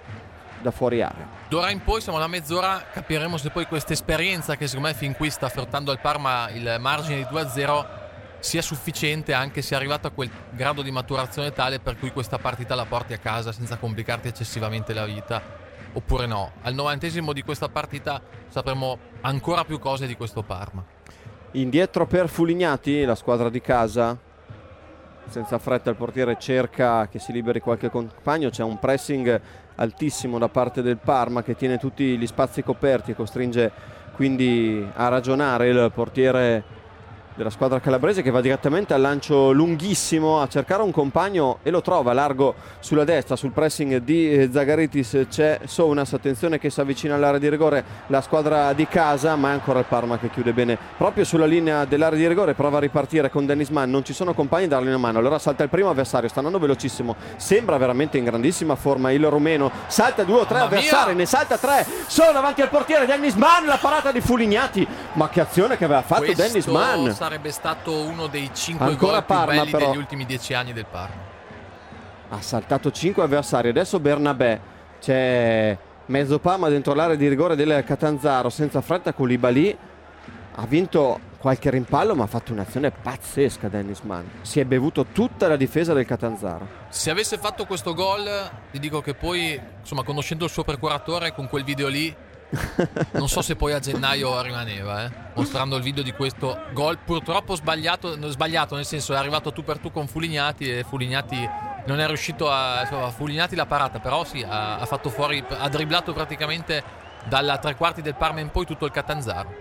Speaker 1: da fuori area.
Speaker 2: D'ora in poi siamo alla mezz'ora, capiremo se poi questa esperienza che secondo me fin qui sta affrontando al Parma il margine di 2-0 sia sufficiente, anche se è arrivato a quel grado di maturazione tale per cui questa partita la porti a casa senza complicarti eccessivamente la vita, oppure no. Al 90° di questa partita sapremo ancora più cose di questo Parma.
Speaker 1: Indietro per Fulignati, la squadra di casa, senza fretta il portiere cerca che si liberi qualche compagno, c'è un pressing altissimo da parte del Parma che tiene tutti gli spazi coperti e costringe quindi a ragionare il portiere della squadra calabrese, che va direttamente al lancio lunghissimo a cercare un compagno e lo trova largo sulla destra. Sul pressing di Zagaritis c'è Sounas, attenzione che si avvicina all'area di rigore la squadra di casa, ma è ancora il Parma che chiude bene proprio sulla linea dell'area di rigore, prova a ripartire con Dennis Mann, non ci sono compagni a dargli una mano, allora salta il primo avversario, sta andando velocissimo, sembra veramente in grandissima forma il rumeno, salta 2 o 3 avversari, ne salta 3 solo davanti al portiere Dennis Mann, la parata di Fulignati, ma che azione che aveva fatto Dennis Mann.
Speaker 2: Sarebbe stato uno dei 5
Speaker 1: ancora
Speaker 2: gol più
Speaker 1: Parma,
Speaker 2: belli
Speaker 1: però,
Speaker 2: degli ultimi 10 anni del Parma.
Speaker 1: Ha saltato 5 avversari, adesso Bernabé, c'è mezzo Parma dentro l'area di rigore del Catanzaro, senza fretta Koulibaly, ha vinto qualche rimpallo ma ha fatto un'azione pazzesca Dennis Mann, si è bevuto tutta la difesa del Catanzaro.
Speaker 2: Se avesse fatto questo gol ti dico che poi, insomma, conoscendo il suo procuratore con quel video lì, non so se poi a gennaio rimaneva, mostrando il video di questo gol purtroppo sbagliato, nel senso è arrivato tu per tu con Fulignati e Fulignati non è riuscito a Fulignati la parata, però sì, ha fatto fuori, ha dribblato praticamente dalla tre quarti del Parma in poi tutto il Catanzaro.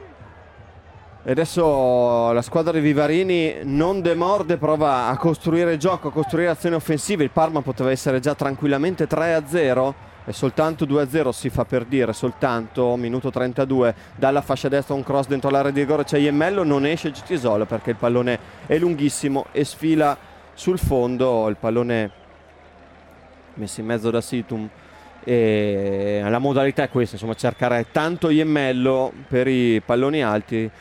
Speaker 1: E adesso la squadra di Vivarini non demorde, prova a costruire gioco, a costruire azioni offensive. Il Parma poteva essere già tranquillamente 3-0 e soltanto 2-0, si fa per dire, soltanto minuto 32 dalla fascia destra, un cross dentro l'area di rigore, c'è Iemmello, non esce Cicisola perché il pallone è lunghissimo e sfila sul fondo, il pallone messo in mezzo da Situm. E la modalità è questa, insomma, cercare tanto Iemmello per i palloni alti.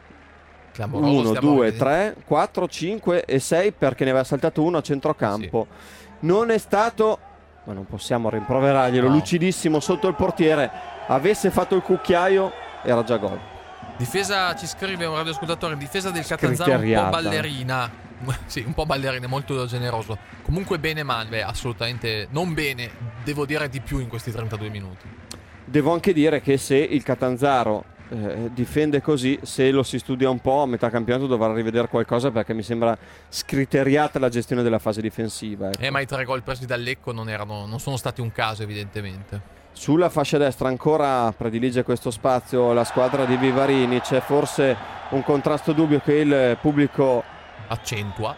Speaker 1: 1, 2, 3, 4, 5 e 6 perché ne aveva saltato uno a centrocampo. Sì. Non è stato, ma non possiamo rimproverarglielo, no. Lucidissimo sotto il portiere, avesse fatto il cucchiaio era già gol.
Speaker 2: Difesa, ci scrive un radioascoltatore, difesa del Catanzaro un po' ballerina. Sì, un po' ballerina, molto generoso. Comunque bene male, assolutamente non bene, devo dire di più in questi 32 minuti.
Speaker 1: Devo anche dire che se il Catanzaro difende così, se lo si studia un po' a metà campionato dovrà rivedere qualcosa, perché mi sembra scriteriata la gestione della fase difensiva, ecco.
Speaker 2: Ma i 3 gol presi dal Lecco non sono stati un caso, evidentemente.
Speaker 1: Sulla fascia destra ancora predilige questo spazio la squadra di Vivarini, c'è forse un contrasto dubbio che il pubblico accentua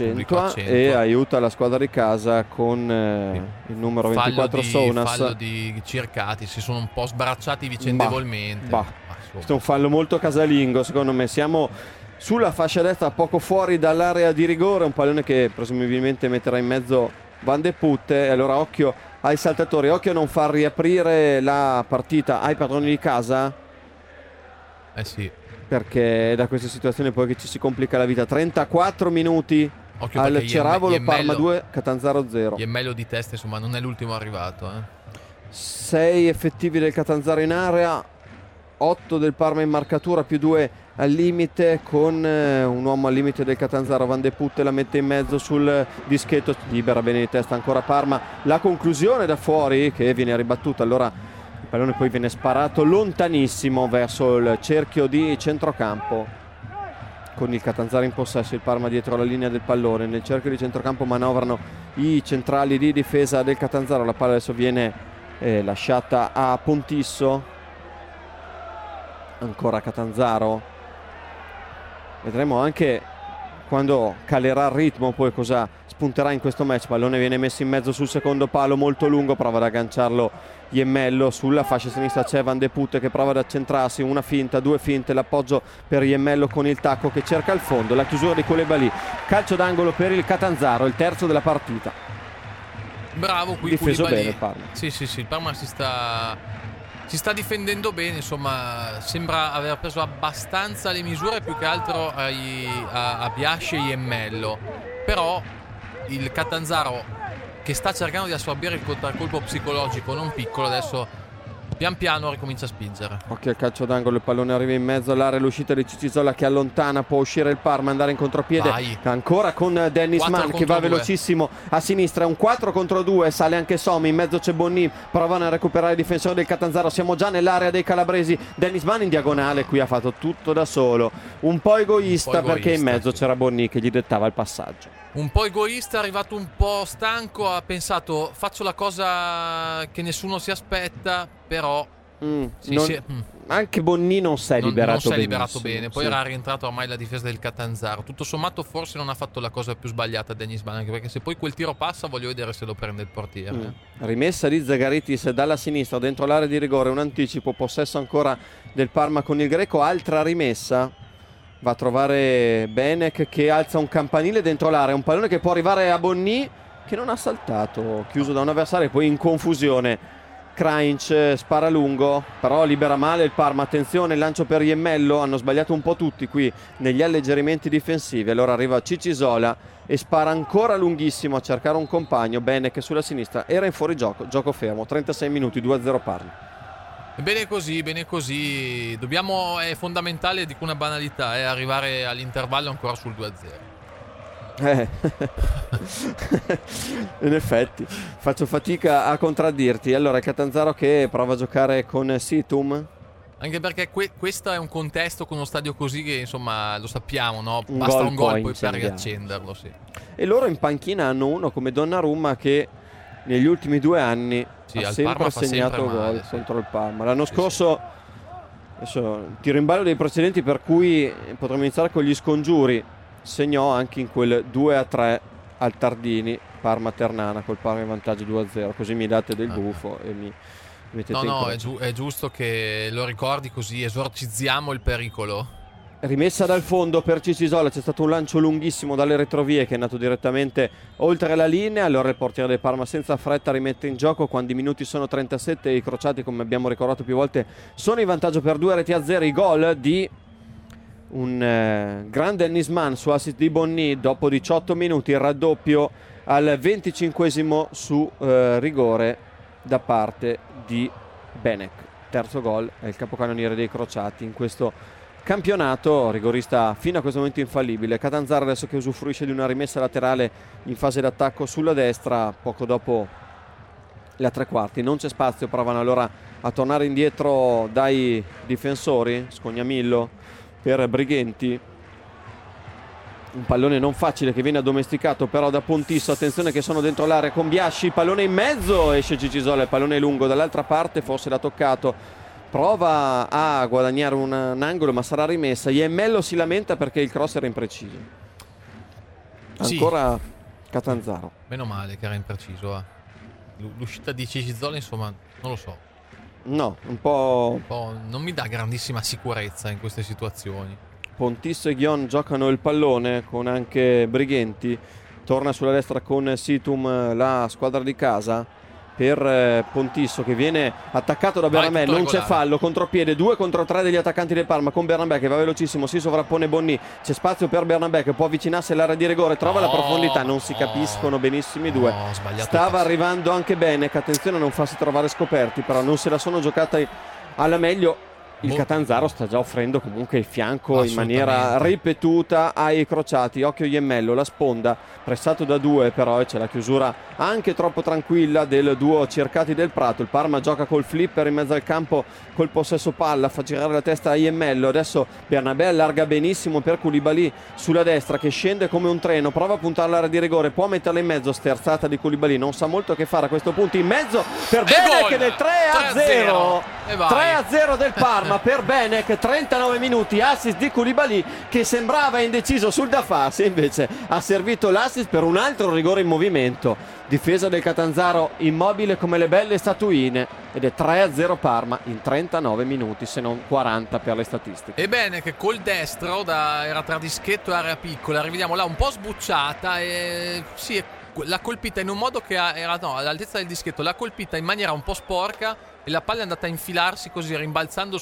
Speaker 1: e aiuta la squadra di casa con il numero 24 Sounas.
Speaker 2: Fallo di Circati, si sono un po' sbracciati vicendevolmente.
Speaker 1: Questo è un fallo molto casalingo secondo me, siamo sulla fascia destra poco fuori dall'area di rigore, un pallone che presumibilmente metterà in mezzo Van de Putte, e allora occhio ai saltatori, occhio a non far riaprire la partita ai padroni di casa,
Speaker 2: sì,
Speaker 1: perché è da questa situazione poi che ci si complica la vita. 34 minuti al Ceravolo, Parma 2 Catanzaro 0.
Speaker 2: Iemmello di testa, insomma, non è l'ultimo arrivato,
Speaker 1: 6 effettivi del Catanzaro in area, 8 del Parma in marcatura, più 2 al limite, con un uomo al limite del Catanzaro. Van de Putte la mette in mezzo sul dischetto, libera bene di testa ancora Parma, la conclusione da fuori che viene ribattuta allora Il pallone poi viene sparato lontanissimo verso il cerchio di centrocampo, con il Catanzaro in possesso, il Parma dietro la linea del pallone. Nel cerchio di centrocampo manovrano i centrali di difesa del Catanzaro. La palla adesso viene lasciata a Pontisso, ancora Catanzaro. Vedremo anche quando calerà il ritmo poi cosa spunterà in questo match. Pallone viene messo in mezzo sul secondo palo, molto lungo, prova ad agganciarlo Iemmello. Sulla fascia sinistra c'è Van de Putte che prova ad accentrarsi, una finta, due finte, l'appoggio per Iemmello con il tacco che cerca il fondo, la chiusura di Koulibaly, calcio d'angolo per il Catanzaro, il terzo della partita.
Speaker 2: Bravo qui
Speaker 1: difeso
Speaker 2: Koulibaly.
Speaker 1: bene il Parma.
Speaker 2: Sì, il Parma si sta difendendo bene, insomma, sembra aver preso abbastanza le misure, più che altro a Biasci e Iemmello. Però il Catanzaro, che sta cercando di assorbire il contraccolpo psicologico non piccolo, adesso pian piano ricomincia a spingere.
Speaker 1: Occhio al calcio d'angolo, il pallone arriva in mezzo all'area, l'uscita di Cicisola che allontana, può uscire il Parma, andare in contropiede.
Speaker 2: Vai.
Speaker 1: Ancora con Dennis Mann che va velocissimo a sinistra, un 4 contro 2, sale anche Somi, in mezzo c'è Bonni, provano a recuperare i difensori del Catanzaro, siamo già nell'area dei calabresi. Dennis Mann in diagonale, qui ha fatto tutto da solo, un po' egoista perché in mezzo c'era Bonni che gli dettava il passaggio.
Speaker 2: Un po' egoista, è arrivato un po' stanco, ha pensato faccio la cosa che nessuno si aspetta, però
Speaker 1: anche Bonni non si è liberato
Speaker 2: bene. Poi era rientrato ormai la difesa del Catanzaro. Tutto sommato forse non ha fatto la cosa più sbagliata Dennis Mann, anche perché se poi quel tiro passa voglio vedere se lo prende il portiere.
Speaker 1: Rimessa di Zagaritis dalla sinistra dentro l'area di rigore, un anticipo, possesso ancora del Parma con il greco, altra rimessa. Va a trovare Benek che alza un campanile dentro l'area, un pallone che può arrivare a Bonni che non ha saltato, chiuso da un avversario, poi in confusione Krajinc spara lungo, però libera male il Parma. Attenzione, il lancio per Iemmello, hanno sbagliato un po' tutti qui negli alleggerimenti difensivi. Allora arriva Cicisola e spara ancora lunghissimo a cercare un compagno. Benek sulla sinistra, era in fuorigioco, gioco fermo, 36 minuti, 2-0 Parma.
Speaker 2: Bene così. È fondamentale, dico una banalità, arrivare all'intervallo ancora sul 2-0.
Speaker 1: In effetti faccio fatica a contraddirti. Allora Catanzaro che prova a giocare con Situm,
Speaker 2: anche perché questo è un contesto con uno stadio così che insomma lo sappiamo, no? Basta un gol poi per riaccenderlo, sì.
Speaker 1: E loro in panchina hanno uno come Donnarumma che negli ultimi 2 anni ha sempre segnato gol contro il Parma. L'anno scorso, adesso tiro in ballo dei precedenti per cui potremmo iniziare con gli scongiuri, segnò anche in quel 2-3 al Tardini, Parma-Ternana, col Parma in vantaggio 2-0, così mi date del gufo e mi mettete
Speaker 2: è giusto che lo ricordi, così esorcizziamo il pericolo.
Speaker 1: Rimessa dal fondo per Cicisola, c'è stato un lancio lunghissimo dalle retrovie che è andato direttamente oltre la linea. Allora il portiere del Parma senza fretta rimette in gioco quando i minuti sono 37 e i crociati, come abbiamo ricordato più volte, sono in vantaggio per 2-0. I gol di un grande Dennis Mann su assist di Bonni dopo 18 minuti, il raddoppio al 25esimo su rigore da parte di Benek. Terzo gol, è il capocannoniere dei crociati in questo campionato, rigorista fino a questo momento infallibile. Catanzaro adesso che usufruisce di una rimessa laterale in fase d'attacco sulla destra, poco dopo la tre quarti, non c'è spazio, provano allora a tornare indietro dai difensori. Scognamillo per Brighenti, un pallone non facile che viene addomesticato però da Pontisso. Attenzione che sono dentro l'area con Biasci, pallone in mezzo, esce Cicisola, il pallone lungo dall'altra parte, forse l'ha toccato, prova a guadagnare un angolo ma sarà rimessa. Iemmello si lamenta perché il cross era impreciso. Ancora Catanzaro.
Speaker 2: Meno male che era impreciso. L'uscita di Cicisola insomma non lo so.
Speaker 1: No, un po'
Speaker 2: non mi dà grandissima sicurezza in queste situazioni.
Speaker 1: Pontisso e Ghion giocano il pallone con anche Brighenti. Torna sulla destra con Situm la squadra di casa per Pontisso che viene attaccato da Bernabé, non c'è fallo, contropiede, 2 contro 3 degli attaccanti del Parma con Bernabé che va velocissimo, si sovrappone Bonni, c'è spazio per Bernabé che può avvicinarsi all'area di rigore, trova la profondità, non si capiscono benissimo i due. Stava arrivando anche Benek, attenzione a non farsi trovare scoperti, però non se la sono giocata alla meglio il Catanzaro sta già offrendo comunque il fianco in maniera ripetuta ai crociati. Occhio Iemmello, la sponda, pressato da due, però c'è la chiusura anche troppo tranquilla del duo Cercati del Prato. Il Parma gioca col flipper in mezzo al campo col possesso palla, fa girare la testa a Iemmello. Adesso Bernabé allarga benissimo per Koulibaly sulla destra, che scende come un treno, prova a puntare all'area di rigore, può metterla in mezzo, sterzata di Koulibaly, non sa molto che fare a questo punto, in mezzo per Benek del 3-0. 3-0 del Parma per Benek, 39 minuti, assist di Koulibaly che sembrava indeciso sul da farsi, invece ha servito l'assist per un altro rigore in movimento. Difesa del Catanzaro immobile come le belle statuine, ed è 3-0 Parma in 39 minuti, se non 40 per le statistiche.
Speaker 2: E Benek col destro era tra dischetto e area piccola, rivediamo là un po' sbucciata, e sì, l'ha colpita in un modo che era all'altezza del dischetto, l'ha colpita in maniera un po' sporca e la palla è andata a infilarsi così, rimbalzando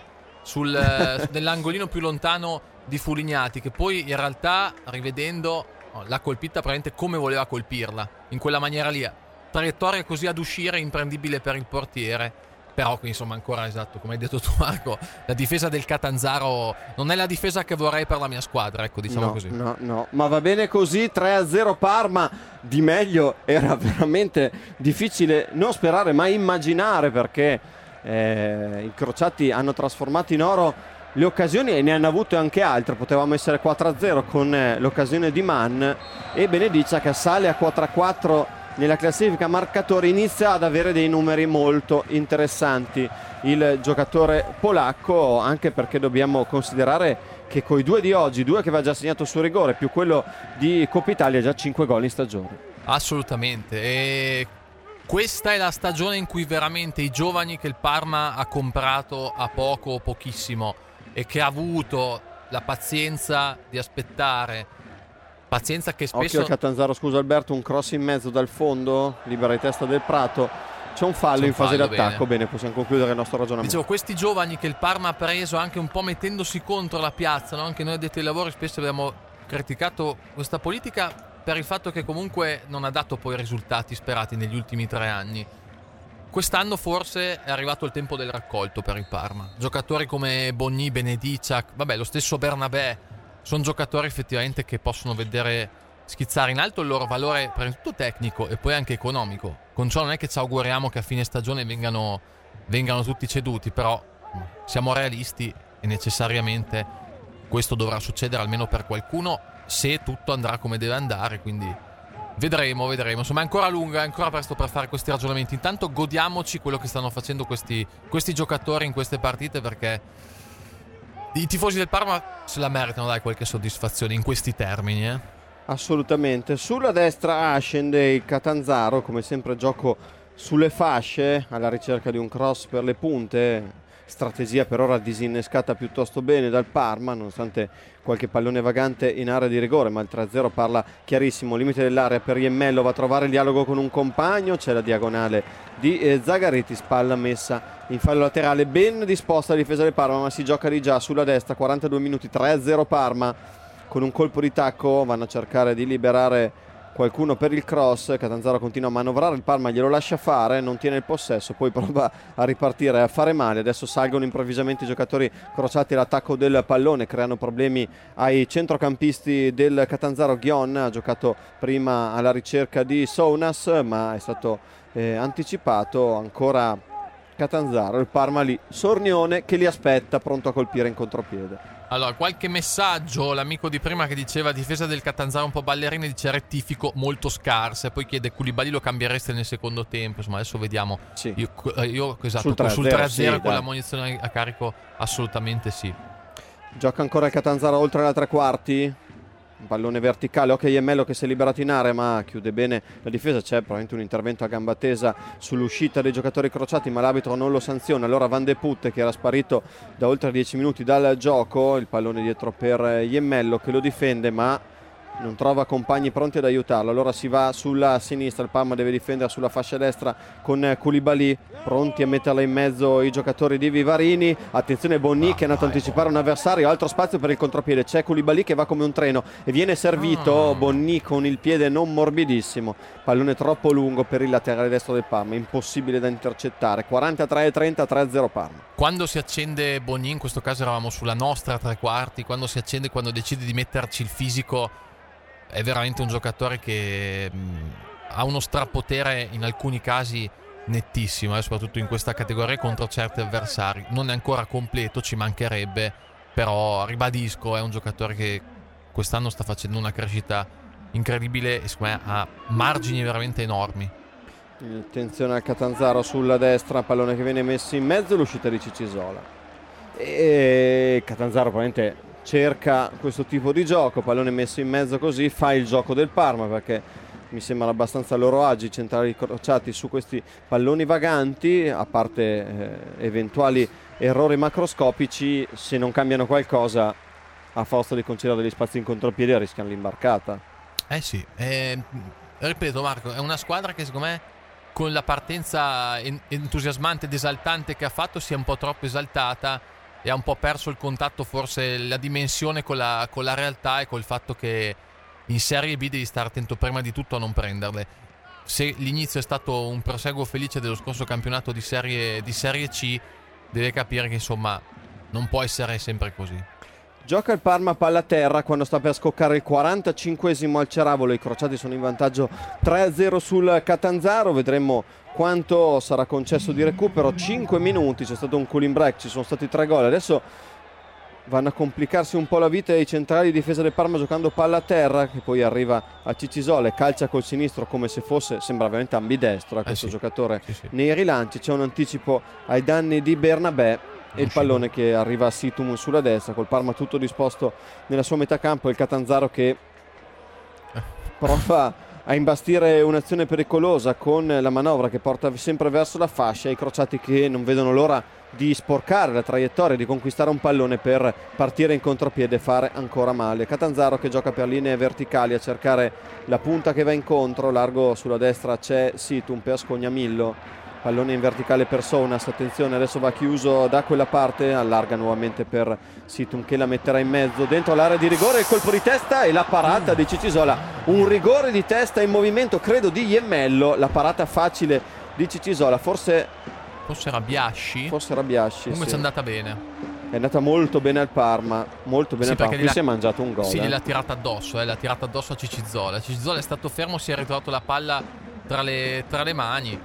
Speaker 2: nell'angolino più lontano di Fulignati, che poi in realtà, rivedendo, l'ha colpita praticamente come voleva colpirla, in quella maniera lì, traiettoria così ad uscire imprendibile per il portiere. Però insomma ancora, esatto, come hai detto tu Marco, la difesa del Catanzaro non è la difesa che vorrei per la mia squadra, ecco, diciamo così.
Speaker 1: No, ma va bene così. 3-0 Parma, di meglio era veramente difficile non sperare ma immaginare, perché i crociati hanno trasformato in oro le occasioni e ne hanno avute anche altre. Potevamo essere 4-0 con l'occasione di Mann, e Benediccia, che sale a 4-4 nella classifica marcatori, inizia ad avere dei numeri molto interessanti il giocatore polacco, anche perché dobbiamo considerare che coi due di oggi, due che aveva già segnato su rigore più quello di Coppa Italia, già 5 gol in stagione.
Speaker 2: Assolutamente, e questa è la stagione in cui veramente i giovani che il Parma ha comprato a poco o pochissimo e che ha avuto la pazienza di aspettare, pazienza che spesso...
Speaker 1: Occhio al Catanzaro, scusa Alberto, un cross in mezzo dal fondo, libera di testa del Prato, c'è un fallo in fase d'attacco. Bene, possiamo concludere il nostro ragionamento.
Speaker 2: Dicevo, questi giovani che il Parma ha preso anche un po' mettendosi contro la piazza, no? Anche noi addetti ai lavori spesso abbiamo criticato questa politica per il fatto che comunque non ha dato poi i risultati sperati negli ultimi 3 anni. Quest'anno forse è arrivato il tempo del raccolto per il Parma. Giocatori come Bogny, Benediccia, vabbè, lo stesso Bernabé, sono giocatori effettivamente che possono vedere schizzare in alto il loro valore prima di tutto tecnico e poi anche economico. Con ciò non è che ci auguriamo che a fine stagione vengano tutti ceduti, però siamo realisti e necessariamente questo dovrà succedere almeno per qualcuno, se tutto andrà come deve andare, quindi vedremo. Insomma, è ancora lunga, è ancora presto per fare questi ragionamenti. Intanto godiamoci quello che stanno facendo questi giocatori in queste partite, perché i tifosi del Parma se la meritano, dai, qualche soddisfazione in questi termini,
Speaker 1: Assolutamente. Sulla destra scende il Catanzaro, come sempre gioco sulle fasce alla ricerca di un cross per le punte, strategia per ora disinnescata piuttosto bene dal Parma, nonostante qualche pallone vagante in area di rigore, ma il 3-0 parla chiarissimo. Limite dell'area per Iemmello, va a trovare il dialogo con un compagno, c'è la diagonale di Zagaretti, palla messa in fallo laterale, ben disposta la difesa del Parma, ma si gioca di già sulla destra. 42 minuti, 3-0 Parma. Con un colpo di tacco vanno a cercare di liberare qualcuno per il cross. Catanzaro continua a manovrare, il Parma glielo lascia fare, non tiene il possesso, poi prova a ripartire e a fare male. Adesso salgono improvvisamente i giocatori crociati all'attacco del pallone, creano problemi ai centrocampisti del Catanzaro. Ghion ha giocato prima alla ricerca di Sounas, ma è stato anticipato. Ancora Catanzaro, il Parma lì, Sornione che li aspetta pronto a colpire in contropiede.
Speaker 2: Allora, qualche messaggio, l'amico di prima che diceva difesa del Catanzaro un po' ballerina, dice rettifico molto scarsa, e poi chiede Koulibaly lo cambiereste nel secondo tempo. Insomma, adesso vediamo. Sì. Io esatto, sul 3-0 sì, con la munizione a carico assolutamente sì.
Speaker 1: Gioca ancora il Catanzaro oltre la tre quarti, un pallone verticale, ok Iemmello che si è liberato in area ma chiude bene la difesa. C'è probabilmente un intervento a gamba tesa sull'uscita dei giocatori crociati, ma l'arbitro non lo sanziona. Allora Van de Putte, che era sparito da oltre 10 minuti dal gioco, il pallone dietro per Iemmello che lo difende, ma non trova compagni pronti ad aiutarlo, allora si va sulla sinistra, il Parma deve difendere sulla fascia destra con Koulibaly, pronti a metterla in mezzo i giocatori di Vivarini. Attenzione Bonny che è andato a anticipare un avversario, altro spazio per il contropiede, c'è Koulibaly che va come un treno e viene servito Bonny con il piede non morbidissimo, pallone troppo lungo per il laterale destro del Parma, impossibile da intercettare. 43-30, 3-0 Parma.
Speaker 2: Quando si accende Bonny, in questo caso eravamo sulla nostra tre quarti, quando si accende, quando decide di metterci il fisico, è veramente un giocatore che ha uno strapotere in alcuni casi nettissimo, soprattutto in questa categoria contro certi avversari. Non è ancora completo, ci mancherebbe, però ribadisco, è un giocatore che quest'anno sta facendo una crescita incredibile e secondo me ha margini veramente enormi.
Speaker 1: Attenzione al Catanzaro sulla destra, pallone che viene messo in mezzo, l'uscita di Cicisola e Catanzaro probabilmente cerca questo tipo di gioco, pallone messo in mezzo così, fa il gioco del Parma, perché mi sembrano abbastanza a loro agi centrali crociati su questi palloni vaganti, a parte eventuali errori macroscopici. Se non cambiano qualcosa, a forza di concedere degli spazi in contropiede rischiano l'imbarcata.
Speaker 2: Sì, ripeto Marco, è una squadra che secondo me con la partenza entusiasmante ed esaltante che ha fatto si è un po' troppo esaltata e ha un po' perso il contatto, forse la dimensione con la realtà e col fatto che in Serie B devi stare attento prima di tutto a non prenderle. Se l'inizio è stato un proseguo felice dello scorso campionato di Serie C, deve capire che insomma non può essere sempre così.
Speaker 1: Gioca il Parma palla a terra quando sta per scoccare il 45esimo al Ceravolo, i crociati sono in vantaggio 3-0 sul Catanzaro, vedremo quanto sarà concesso di recupero. 5 minuti, c'è stato un cooling break, ci sono stati 3 gol, adesso vanno a complicarsi un po' la vita ai centrali di difesa del Parma giocando palla a terra, che poi arriva a Cicisola e calcia col sinistro come se fosse, sembra veramente ambidestro questo giocatore nei rilanci. C'è un anticipo ai danni di Bernabé e il pallone che arriva a Situm sulla destra, col Parma tutto disposto nella sua metà campo, il Catanzaro che prova a imbastire un'azione pericolosa con la manovra che porta sempre verso la fascia, i crociati che non vedono l'ora di sporcare la traiettoria, di conquistare un pallone per partire in contropiede e fare ancora male. Catanzaro che gioca per linee verticali a cercare la punta che va incontro, largo sulla destra c'è Situm per Scognamillo, pallone in verticale per Sounas, attenzione adesso va chiuso da quella parte, allarga nuovamente per Situm che la metterà in mezzo dentro l'area di rigore, il colpo di testa e la parata di Cicisola, un rigore di testa in movimento credo di Iemmello, la parata facile di Cicisola, forse
Speaker 2: era Biasci, comunque
Speaker 1: sì.
Speaker 2: È andata bene,
Speaker 1: è andata molto bene al Parma, molto bene al Parma, qui si è mangiato un gol.
Speaker 2: Sì, l'ha tirata addosso, l'ha tirata addosso a Cicisola è stato fermo, si è ritrovato la palla tra le mani.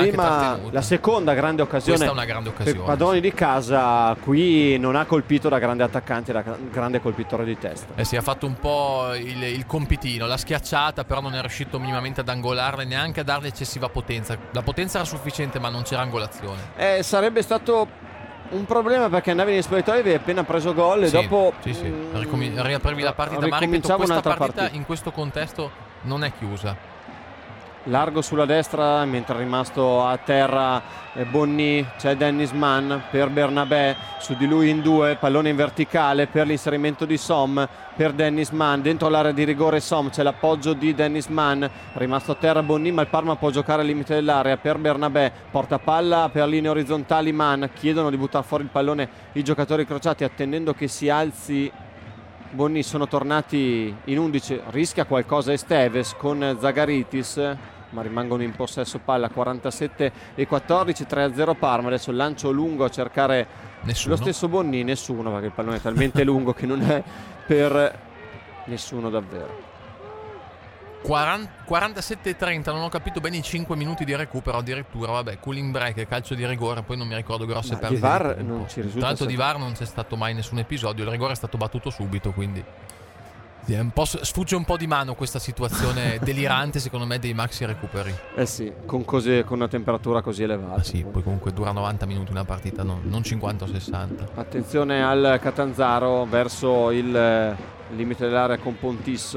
Speaker 2: La seconda grande occasione.
Speaker 1: Questa è una grande occasione. Per padroni di casa, qui non ha colpito da grande attaccante, da grande colpitore di testa.
Speaker 2: Sì, ha fatto un po' il compitino, l'ha schiacciata, però non è riuscito minimamente ad angolarle, neanche a darle eccessiva potenza. La potenza era sufficiente, ma non c'era angolazione.
Speaker 1: Sarebbe stato un problema perché andavi negli spogliatoi, avevi appena preso gol e dopo
Speaker 2: riaprivi la partita. Ma ripeto, questa partita in questo contesto non è chiusa.
Speaker 1: Largo sulla destra mentre è rimasto a terra Bonny, c'è Dennis Mann per Bernabé, su di lui in due, pallone in verticale per l'inserimento di Som, per Dennis Mann, dentro l'area di rigore Som, c'è l'appoggio di Dennis Mann, rimasto a terra Bonny ma il Parma può giocare al limite dell'area per Bernabé, porta palla per linee orizzontali Mann, chiedono di buttare fuori il pallone i giocatori crociati attendendo che si alzi Bonny, sono tornati in 11, rischia qualcosa Esteves con Zagaritis ma rimangono in possesso palla. 47 e 14, 3-0 Parma. Adesso il lancio lungo a cercare lo stesso Bonny, nessuno, perché il pallone è talmente lungo che non è per nessuno davvero.
Speaker 2: 47-30, non ho capito bene i 5 minuti di recupero addirittura, vabbè, cooling break e calcio di rigore, poi non mi ricordo grosse perdite.
Speaker 1: Di VAR non ci risulta.
Speaker 2: Tra l'altro di VAR non c'è stato mai nessun episodio, il rigore è stato battuto subito, quindi sfugge un po' di mano questa situazione delirante secondo me dei maxi recuperi.
Speaker 1: Sì, con una temperatura così elevata.
Speaker 2: Sì, poi comunque dura 90 minuti una partita, non 50 o 60.
Speaker 1: Attenzione al Catanzaro verso il limite dell'area con Pontisso,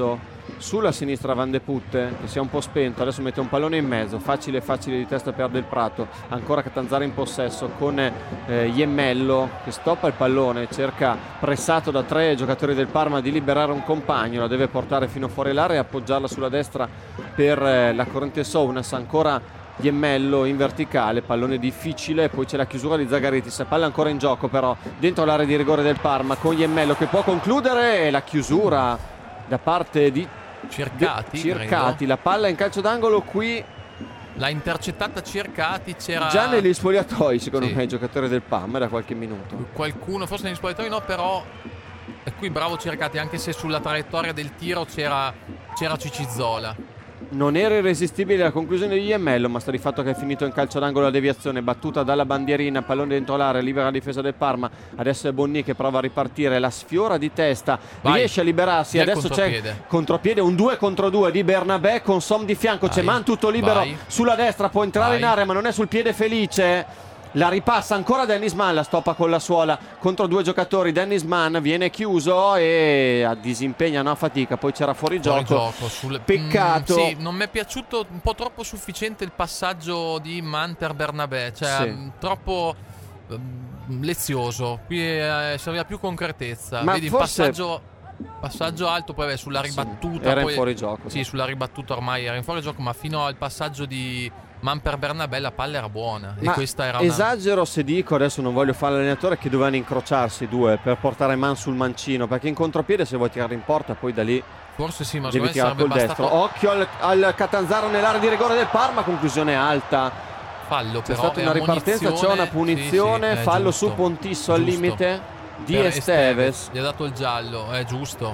Speaker 1: sulla sinistra Van de Putte che si è un po' spento, adesso mette un pallone in mezzo, facile di testa per Del Prato, ancora Catanzaro in possesso con Iemmello che stoppa il pallone, cerca, pressato da 3 giocatori del Parma, di liberare un compagno, la deve portare fino fuori l'area e appoggiarla sulla destra per la corrente Sounas, ancora Iemmello in verticale, pallone difficile, poi c'è la chiusura di Zagaritis, palla ancora in gioco però dentro l'area di rigore del Parma con Iemmello che può concludere, e la chiusura da parte di Circati, la palla in calcio d'angolo, qui
Speaker 2: l'ha intercettata Circati, c'era
Speaker 1: già negli spogliatoi secondo me i giocatori del Parma da qualche minuto,
Speaker 2: qualcuno forse negli spogliatoi no, però e qui bravo Circati, anche se sulla traiettoria del tiro c'era Cicizzola.
Speaker 1: Non era irresistibile la conclusione di Iemmello, ma sta di fatto che è finito in calcio d'angolo la deviazione, battuta dalla bandierina, pallone dentro l'area, libera la difesa del Parma, adesso è Bonni che prova a ripartire, la sfiora di testa, riesce a liberarsi, adesso c'è contropiede, un 2 contro 2 di Bernabé con Som di fianco, c'è Man tutto libero sulla destra, può entrare in area ma non è sul piede felice. La ripassa ancora Dennis Mann, la stoppa con la suola contro 2 giocatori. Dennis Mann viene chiuso e disimpegna a fatica. Poi c'era fuori gioco peccato.
Speaker 2: Sì, non mi è piaciuto, un po' troppo sufficiente il passaggio di Mann per Bernabé, cioè troppo lezioso. Qui serviva più concretezza.
Speaker 1: Ma
Speaker 2: vedi
Speaker 1: forse...
Speaker 2: il passaggio alto, poi sulla ribattuta
Speaker 1: era in fuori gioco.
Speaker 2: Sì, sulla ribattuta ormai era in fuori gioco, ma fino al passaggio di Man per Bernabé la palla era buona.
Speaker 1: Ma
Speaker 2: e questa era
Speaker 1: esagero se dico, adesso non voglio fare l'allenatore, che dovevano incrociarsi 2 per portare Man sul mancino, perché in contropiede se vuoi tirare in porta poi da lì
Speaker 2: forse sì, ma
Speaker 1: devi tirare col destro. Occhio al Catanzaro nell'area di rigore del Parma, conclusione alta,
Speaker 2: fallo,
Speaker 1: c'è
Speaker 2: però
Speaker 1: stata una ripartenza, c'è una punizione, fallo giusto, su Pontisso al limite di Esteves.
Speaker 2: Gli ha dato il giallo, è giusto.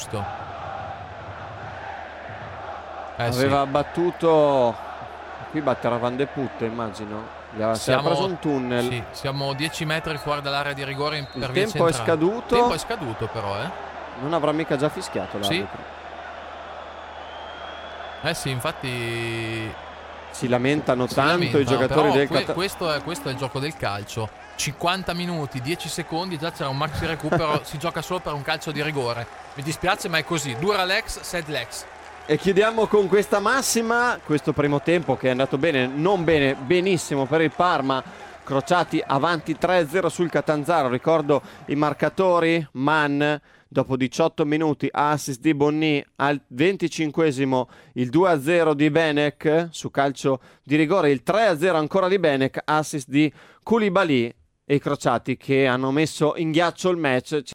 Speaker 1: Aveva battuto, qui batterà Van de Putte immagino, si era preso un tunnel.
Speaker 2: Sì, siamo 10 metri fuori dall'area di rigore per
Speaker 1: il tempo è scaduto.
Speaker 2: Il tempo è scaduto però
Speaker 1: non avrà mica già fischiato l'arbitro.
Speaker 2: Sì, infatti
Speaker 1: si lamentano tanto i giocatori del
Speaker 2: questo è il gioco del calcio. 50 minuti, 10 secondi, già c'era un maxi recupero. Si gioca solo per un calcio di rigore. Mi dispiace ma è così, dura l'ex, sed l'ex.
Speaker 1: E chiudiamo con questa massima, questo primo tempo che è andato bene, non bene, benissimo per il Parma. Crociati avanti 3-0 sul Catanzaro, ricordo i marcatori: Mann dopo 18 minuti, assist di Bonni, al 25esimo il 2-0 di Benek su calcio di rigore, il 3-0 ancora di Benek, assist di Koulibaly, e i Crociati che hanno messo in ghiaccio il match.